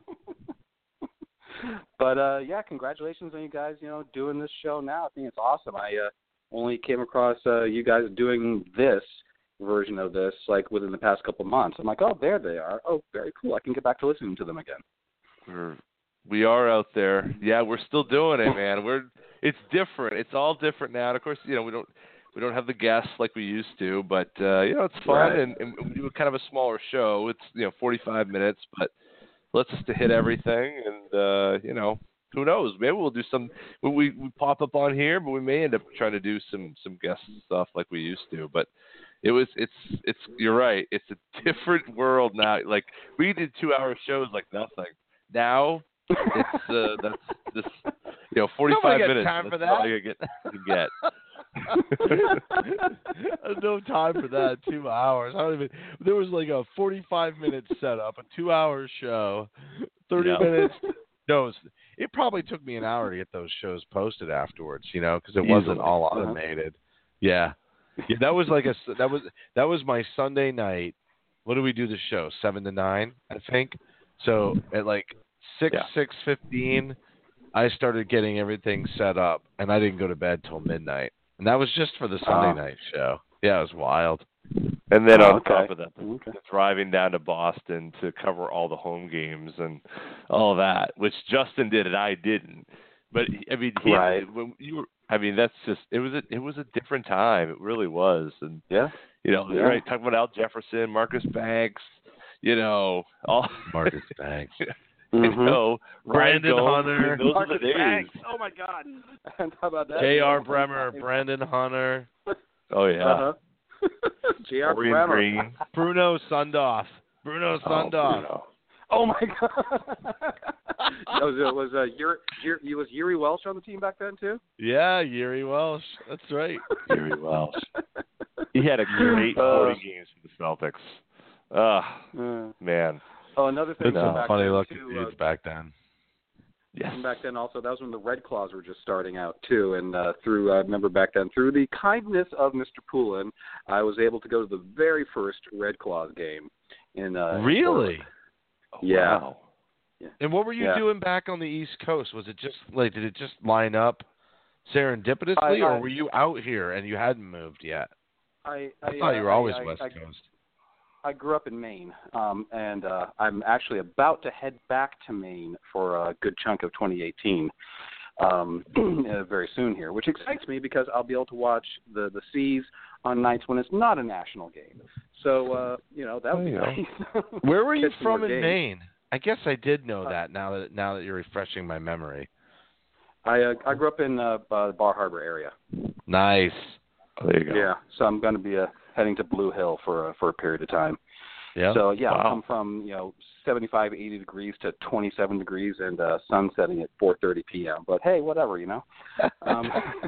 But uh yeah, congratulations on you guys, you know, doing this show now. I think it's awesome. I uh, only came across uh, you guys doing this version of this like within the past couple months. I'm like, oh, there they are. Oh, very cool. I can get back to listening to them again. We're, we are out there. Yeah, we're still doing it, man. We're it's different. It's all different now. And of course, you know, we don't we don't have the guests like we used to, but uh, you know, it's fun Right. and, and we do kind of a smaller show. It's you know forty-five minutes, but lets us to hit everything, and uh, you know, who knows? Maybe we'll do some. We, we we pop up on here, but we may end up trying to do some some guest stuff like we used to. But it was it's it's you're right. It's a different world now. Like we did two hour shows like nothing. Now it's uh, that's this you know forty-five Nobody got minutes. time for That's all that. you get to get. There's no time for that. Two hours. I don't even. There was like a forty-five minute setup, a two-hour show, thirty Yeah. minutes. No, it, it probably took me an hour to get those shows posted afterwards. You know, because it wasn't Easily. all Uh-huh. automated. Yeah, yeah. That was like a. That was that was my Sunday night. What do we do the show? Seven to nine, I think. So at like six Yeah. six fifteen, I started getting everything set up, and I didn't go to bed till midnight. And that was just for the Sunday Oh. night show. Yeah, it was wild. And then Oh, on okay. top of that, the, Okay. the driving down to Boston to cover all the home games and all that, which Justin did and I didn't. But I mean, he, Right. when you were, I mean, that's just it was a it was a different time. It really was. And Yeah. you know, Yeah. right? Talking about Al Jefferson, Marcus Banks, you know, all Marcus Banks. you Mhm. know, Ryan Brandon Gomes, Hunter. Those Marcus are the days. Banks. Oh my God. And how about that? J R. Bremer, Brandon Hunter, Oh yeah, Uh-huh. J R. Orion Bremer. Green. Bruno Sundoff. Bruno Oh, Sundoff. Bruno. Oh my God. was uh, was uh, Yuri, Yuri, was Yuri Welsh on the team back then too? Yeah, Yuri Welsh. That's right. Gary Welsh. He had a great Uh, forty games for the Celtics. Ah, Uh, man. oh, another thing There's from some back funny then, looking too, dudes uh, back then. Yes. from back then also, that was when the Red Claws were just starting out too, and uh, through I remember back then through the kindness of Mister Poulin, I was able to go to the very first Red Claws game in. Uh, in Really? Oh, Yeah. Wow. And what were you Yeah. doing back on the East Coast? Was it just like did it just line up serendipitously, I- I- or were you out here and you hadn't moved yet? I, I, I, thought you uh, were always I, I, West I, Coast. I grew up in Maine, um, and uh, I'm actually about to head back to Maine for a good chunk of twenty eighteen um, uh, very soon here, which excites me because I'll be able to watch the the C's on nights when it's not a national game. So uh, you know that would be There you nice. Where were you Catch some more from in games. Maine? I guess I did know that now that now that you're refreshing my memory. I uh, I grew up in uh, uh, the Bar Harbor area. Nice. Oh, there you go. Yeah, so I'm going to be uh, heading to Blue Hill for uh, for a period of time. Yeah. So yeah, Wow. I'll come from you know seventy-five, eighty degrees to twenty-seven degrees and uh, sun setting at four thirty p.m. But hey, whatever, you know. Um,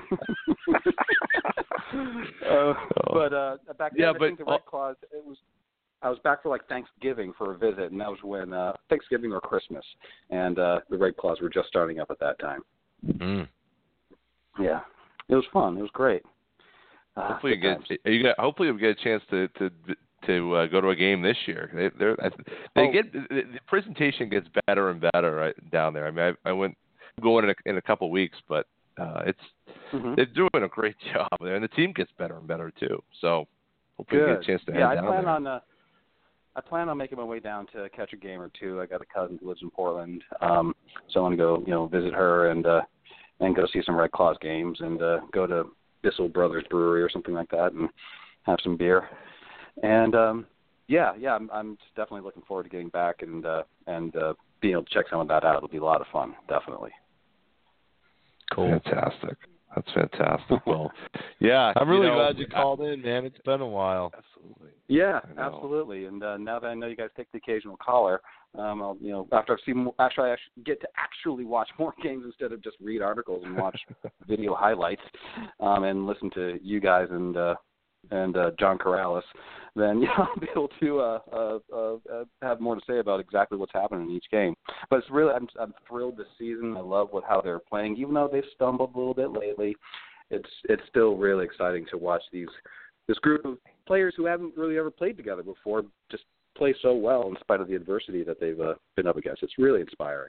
uh, but uh, back then, Yeah, I think but- the Red Claws, it was. I was back for like Thanksgiving for a visit, and that was when uh, Thanksgiving or Christmas, and uh, the Red Claws were just starting up at that time. Mm. Yeah, it was fun. It was great. Uh, Hopefully, you good get times. you get. Hopefully, you get a chance to to to uh, go to a game this year. They they're, they Oh. get the, the presentation gets better and better right down there. I mean, I, I went I'm going in a, in a couple weeks, but uh, it's Mhm. they're doing a great job there, and the team gets better and better too. So hopefully, you Good. get a chance to yeah, head I down plan there. on. Uh, I plan on making my way down to catch a game or two. I got a cousin who lives in Portland, um, so I want to go, you know, visit her and uh, and go see some Red Claws games and uh, go to Bissell Brothers Brewery or something like that and have some beer. And um, yeah, yeah, I'm, I'm definitely looking forward to getting back and uh, and uh, being able to check some of that out. It'll be a lot of fun, definitely. Cool. Fantastic. That's fantastic. Well, yeah, I'm really you know, glad you I- called in, man. It's been a while. Absolutely. Yeah, I know. absolutely. And uh, now that I know you guys take the occasional caller, um, I'll, you know, after I've seen, more, after I actually get to actually watch more games instead of just read articles and watch video highlights, um, and listen to you guys and uh, and uh, John Corrales, then yeah, I'll be able to uh, uh, uh, uh, have more to say about exactly what's happening in each game. But it's really, I'm, I'm thrilled this season. I love what how they're playing, even though they've stumbled a little bit lately. It's it's still really exciting to watch these this group of players who haven't really ever played together before just play so well in spite of the adversity that they've uh, been up against. It's really inspiring.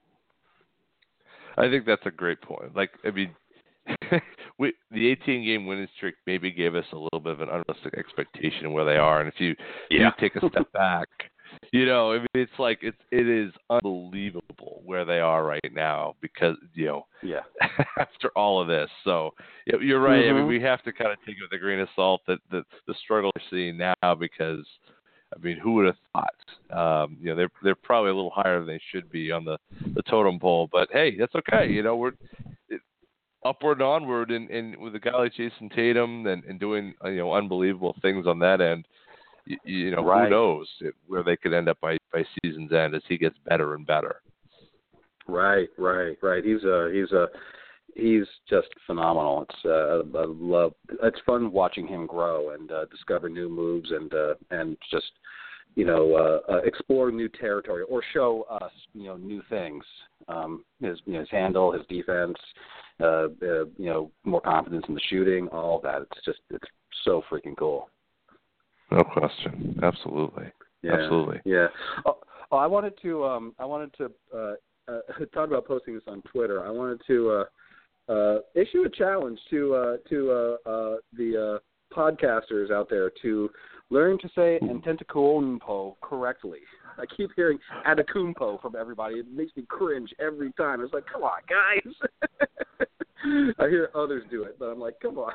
I think that's a great point. Like, I mean, we, the eighteen-game winning streak maybe gave us a little bit of an unrealistic expectation of where they are. And if you, Yeah. you take a step back, you know, I mean, it's like it's it is unbelievable where they are right now because you know Yeah. after all of this. So yeah, you're right. I mean, Mhm. we have to kind of take it with a grain of salt that the the struggle we're seeing now because. I mean, who would have thought? Um, you know, they're they're probably a little higher than they should be on the, the totem pole. But hey, that's okay. You know, we're it, upward and onward, and, and with a guy like Jason Tatum and, and doing uh, you know unbelievable things on that end. You, you know, Right. who knows if, where they could end up by, by season's end as he gets better and better. Right, right, right. He's a he's a he's just phenomenal. It's uh, I love. It's fun watching him grow and uh, discover new moves and uh, and just you know uh, uh, explore new territory or show us you know new things. Um, his you know, his handle, his defense, uh, uh, you know more confidence in the shooting, all that. It's just it's so freaking cool. No question. Absolutely. Yeah, Absolutely. Yeah. Oh, oh, I wanted to um I wanted to uh, uh talk about posting this on Twitter. I wanted to uh uh issue a challenge to uh to uh, uh the uh podcasters out there to learn to say Antetokounmpo correctly. I keep hearing Antetokounmpo from everybody. It makes me cringe every time. It's like, come on, guys. I hear others do it, but I'm like, come on.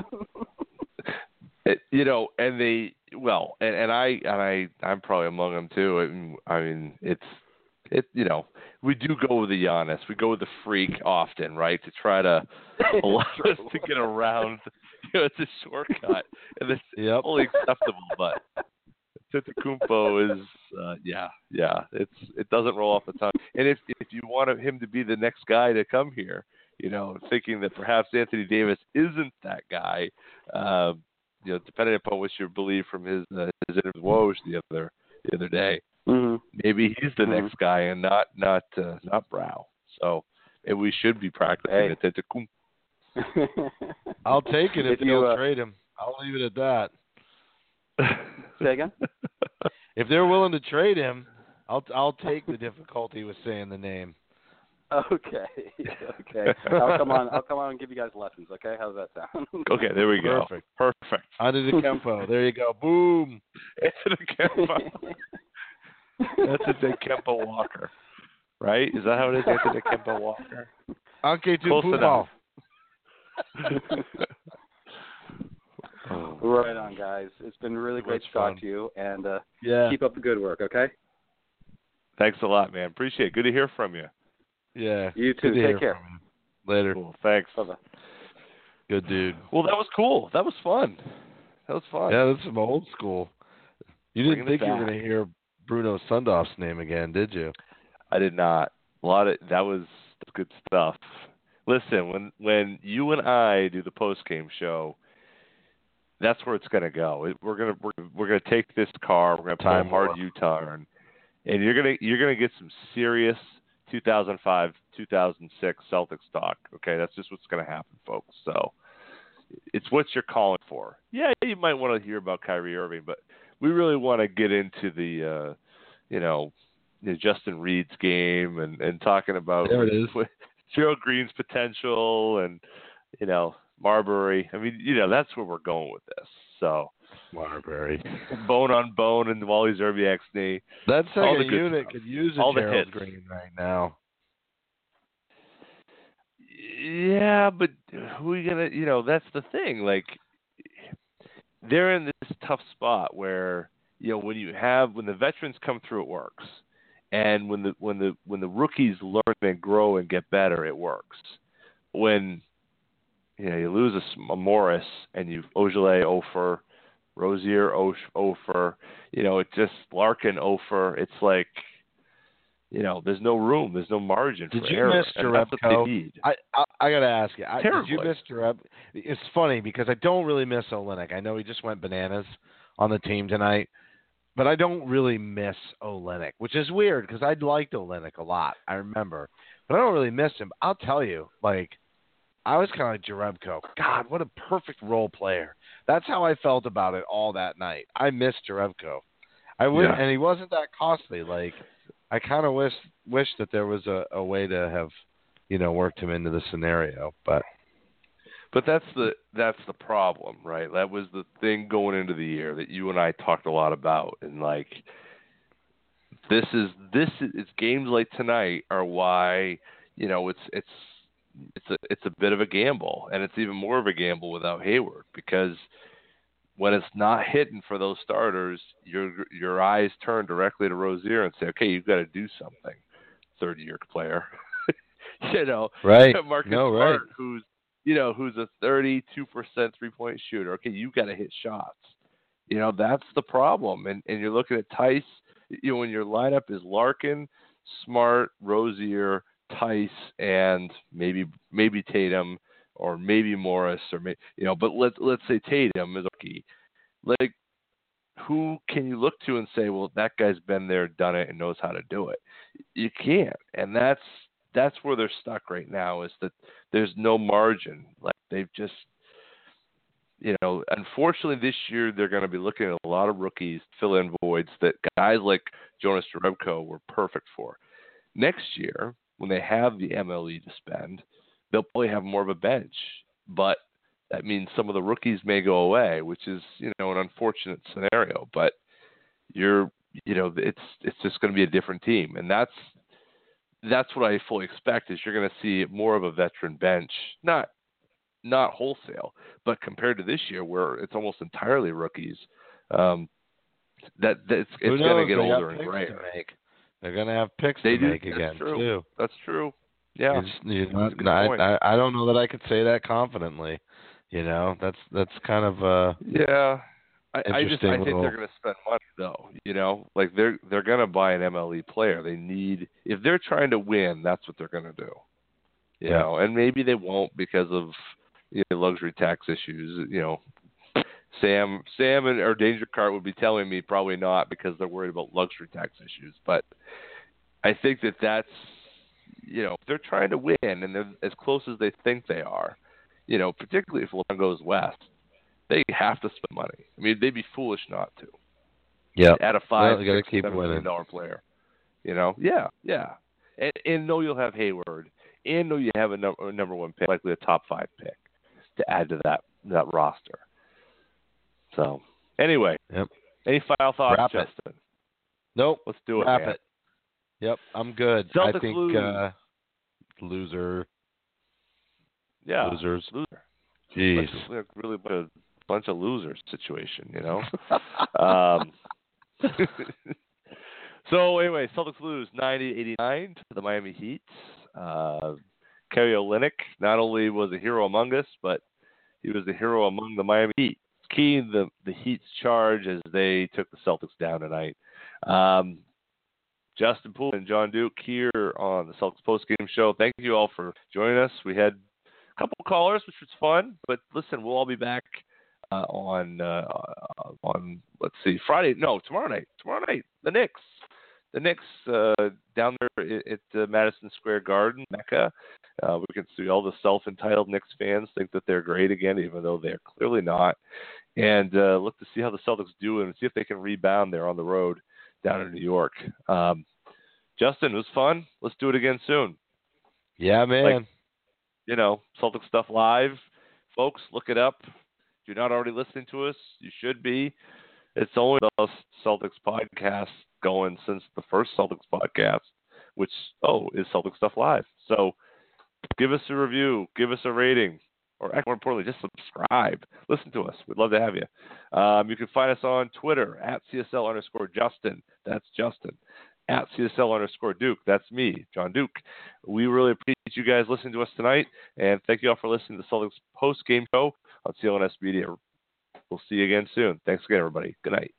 It, you know, and they well, and, and I and I I'm probably among them too. I mean, I mean, it's it. You know, we do go with the Giannis. We go with the freak often, right? To try to allow us to get around. You know, it's a shortcut, and it's Yep. only acceptable. But Antetokounmpo is, uh, yeah, yeah. It's it doesn't roll off the tongue. And if if you want him to be the next guy to come here, you know, thinking that perhaps Anthony Davis isn't that guy. Um, You know, depending upon what you believe from his uh, his interview with Woj the other the other day, Mm-hmm. maybe he's the Mhm. next guy and not not uh, not Brow. So maybe we should be practicing Hey. it. Antetokounmpo. I'll take it if, If you, they'll uh, trade him. I'll leave it at that. Say again? If they're willing to trade him, I'll I'll take the difficulty with saying the name. Okay, okay. I'll come on. I'll come on and give you guys lessons. Okay, how's that sound? Okay, there we go. Perfect. Perfect. Antetokounmpo. There you go. Boom. Antetokounmpo. That's Antetokounmpo Walker, right? Is that how it is? Antetokounmpo Walker. Close enough. Antetokounmpo. Oh. Right on, guys. It's been really great That's to talk fun. to you, and uh, Yeah. keep up the good work. Okay. Thanks a lot, man. Appreciate it. Good to hear from you. Yeah. You too. Take care. Later. Cool. Thanks. Bye-bye. Good dude. Well, that was cool. That was fun. That was fun. Yeah, that's some old school. You didn't Bringing it think you were back. going to hear Bruno Sundorf's name again, did you? I did not. A lot of that was good stuff. Listen, when when you and I do the post game show, that's where it's going to go. It, we're gonna we're, we're gonna take this car. We're gonna pull a Time hard warp. U-turn, and you're gonna you're gonna get some serious two thousand five, two thousand six Celtics talk. Okay, that's just what's going to happen, folks. So it's what you're calling for. Yeah, you might want to hear about Kyrie Irving, but we really want to get into the, uh, you know, the Justin Reed's game and, and talking about There it is. Gerald Green's potential and, you know, Marbury. I mean, you know, that's where we're going with this. So Marbury. bone on bone and Wally Zerbiak's knee. That All the second good unit stuff. could use a All the Gerald hits. Green right now. Yeah, but who are you gonna? You know, that's the thing. Like, they're in this tough spot where, you know, when you have when the veterans come through, it works, and when the when the when the rookies learn and grow and get better, it works. When you know you lose a, a Morris and you Ogilvy, Ofer, Rozier, Ofer, you know, it just Larkin, Ofer. It's like, you know, there's no room, there's no margin Did for you error. miss and that's what Jerebko? they need. I, I I gotta ask you. I, did you Terribly. miss Jerebko? It's funny because I don't really miss Olynyk. I know he just went bananas on the team tonight, but I don't really miss Olynyk, which is weird because I liked Olynyk a lot. I remember, but I don't really miss him. I'll tell you, like, I was kind of like Jerebko. God, what a perfect role player. That's how I felt about it all that night. I miss Jerebko. I would, Yeah. and he wasn't that costly. Like, I kind of wish wish that there was a, a way to have, you know, worked him into the scenario. But But that's the that's the problem, right? That was the thing going into the year that you and I talked a lot about, and like, this is this is it's games like tonight are why, you know, it's it's it's a it's a bit of a gamble, and it's even more of a gamble without Hayward, because when it's not hitting for those starters, your your eyes turn directly to Rozier and say, okay, you've got to do something, third year player. You know, right, Marcus no, Smart, right. who's you know who's a thirty-two percent three-point shooter. Okay, you've got to hit shots. You know, that's the problem. And and you're looking at Tice. You know, when your lineup is Larkin, Smart, Rozier, Tice, and maybe maybe Tatum or maybe Morris, or maybe, you know, but let's let's say Tatum is a key. Like, who can you look to and say, well, that guy's been there, done it, and knows how to do it? You can't, and that's that's where they're stuck right now. Is that there's no margin. Like, they've just, you know, unfortunately this year they're going to be looking at a lot of rookies to fill in voids that guys like Jonas Jerebko were perfect for. Next year, when they have the M L E to spend, they'll probably have more of a bench, but that means some of the rookies may go away, which is, you know, an unfortunate scenario. But you're, you know, it's it's just going to be a different team, and that's that's what I fully expect. Is you're going to see more of a veteran bench, not not wholesale, but compared to this year where it's almost entirely rookies. Um, that that's it's going to get They got older and picks grayer. to make. They're going to have picks They to do. make That's again true. too. That's true. Yeah. It's, you know, That's a good I, point. I I don't know that I could say that confidently. You know, that's that's kind of uh Yeah, I, I just interesting I think little- they're going to spend money though. You know, like they're they're going to buy an M L E player. They need, if they're trying to win, that's what they're going to do. You Yeah. know, and maybe they won't because of, you know, luxury tax issues. You know, Sam Sam and or Danger Cart would be telling me probably not because they're worried about luxury tax issues. But I think that that's, you know, if they're trying to win and they're as close as they think they are, you know, particularly if LeBron goes west, they have to spend money. I mean, they'd be foolish not to. yeah. Add a five, Well, you gotta six, keep seven winning. million dollar player. You know, yeah, yeah, and, and know you'll have Hayward, and know you have a, num- a number one pick, likely a top five pick, to add to that that roster. So, anyway, Yep. any final thoughts, Wrap it. Justin? Nope. Let's do it, Wrap man. it. Yep, I'm good. Celtics I think lose. uh loser Yeah, losers. loser. Jeez. Bunch of, like, really a bunch of losers situation, you know. um, So anyway, Celtics lose ninety eighty-nine to the Miami Heat. Uh, Kelly Olynyk not only was a hero among us, but he was a hero among the Miami Heat. Key the the Heat's charge as they took the Celtics down tonight. Um, Justin Poole and John Duke here on the Celtics postgame show. Thank you all for joining us. We had a couple of callers, which was fun. But listen, we'll all be back uh, on uh, on let's see Friday. No, tomorrow night. Tomorrow night, the Knicks. The Knicks uh, down there at uh, Madison Square Garden, Mecca. Uh, we can see all the self-entitled Knicks fans think that they're great again, even though they're clearly not. And uh, look to see how the Celtics do and see if they can rebound there on the road down in New York. Um, Justin, it was fun. Let's do it again soon. Yeah, man. Like, you know, Celtics Stuff Live. Folks, look it up. If you're not already listening to us, you should be. It's only the Celtics podcast going since the first Celtics podcast, which, oh, is Celtics Stuff Live. So give us a review, give us a rating, or more importantly, just subscribe. Listen to us. We'd love to have you. Um, you can find us on Twitter at C S L underscore Justin. That's Justin. At C S L underscore Duke. That's me, John Duke. We really appreciate you guys listening to us tonight, and thank you all for listening to the Celtics post-game show on C L N S Media. We'll see you again soon. Thanks again, everybody. Good night.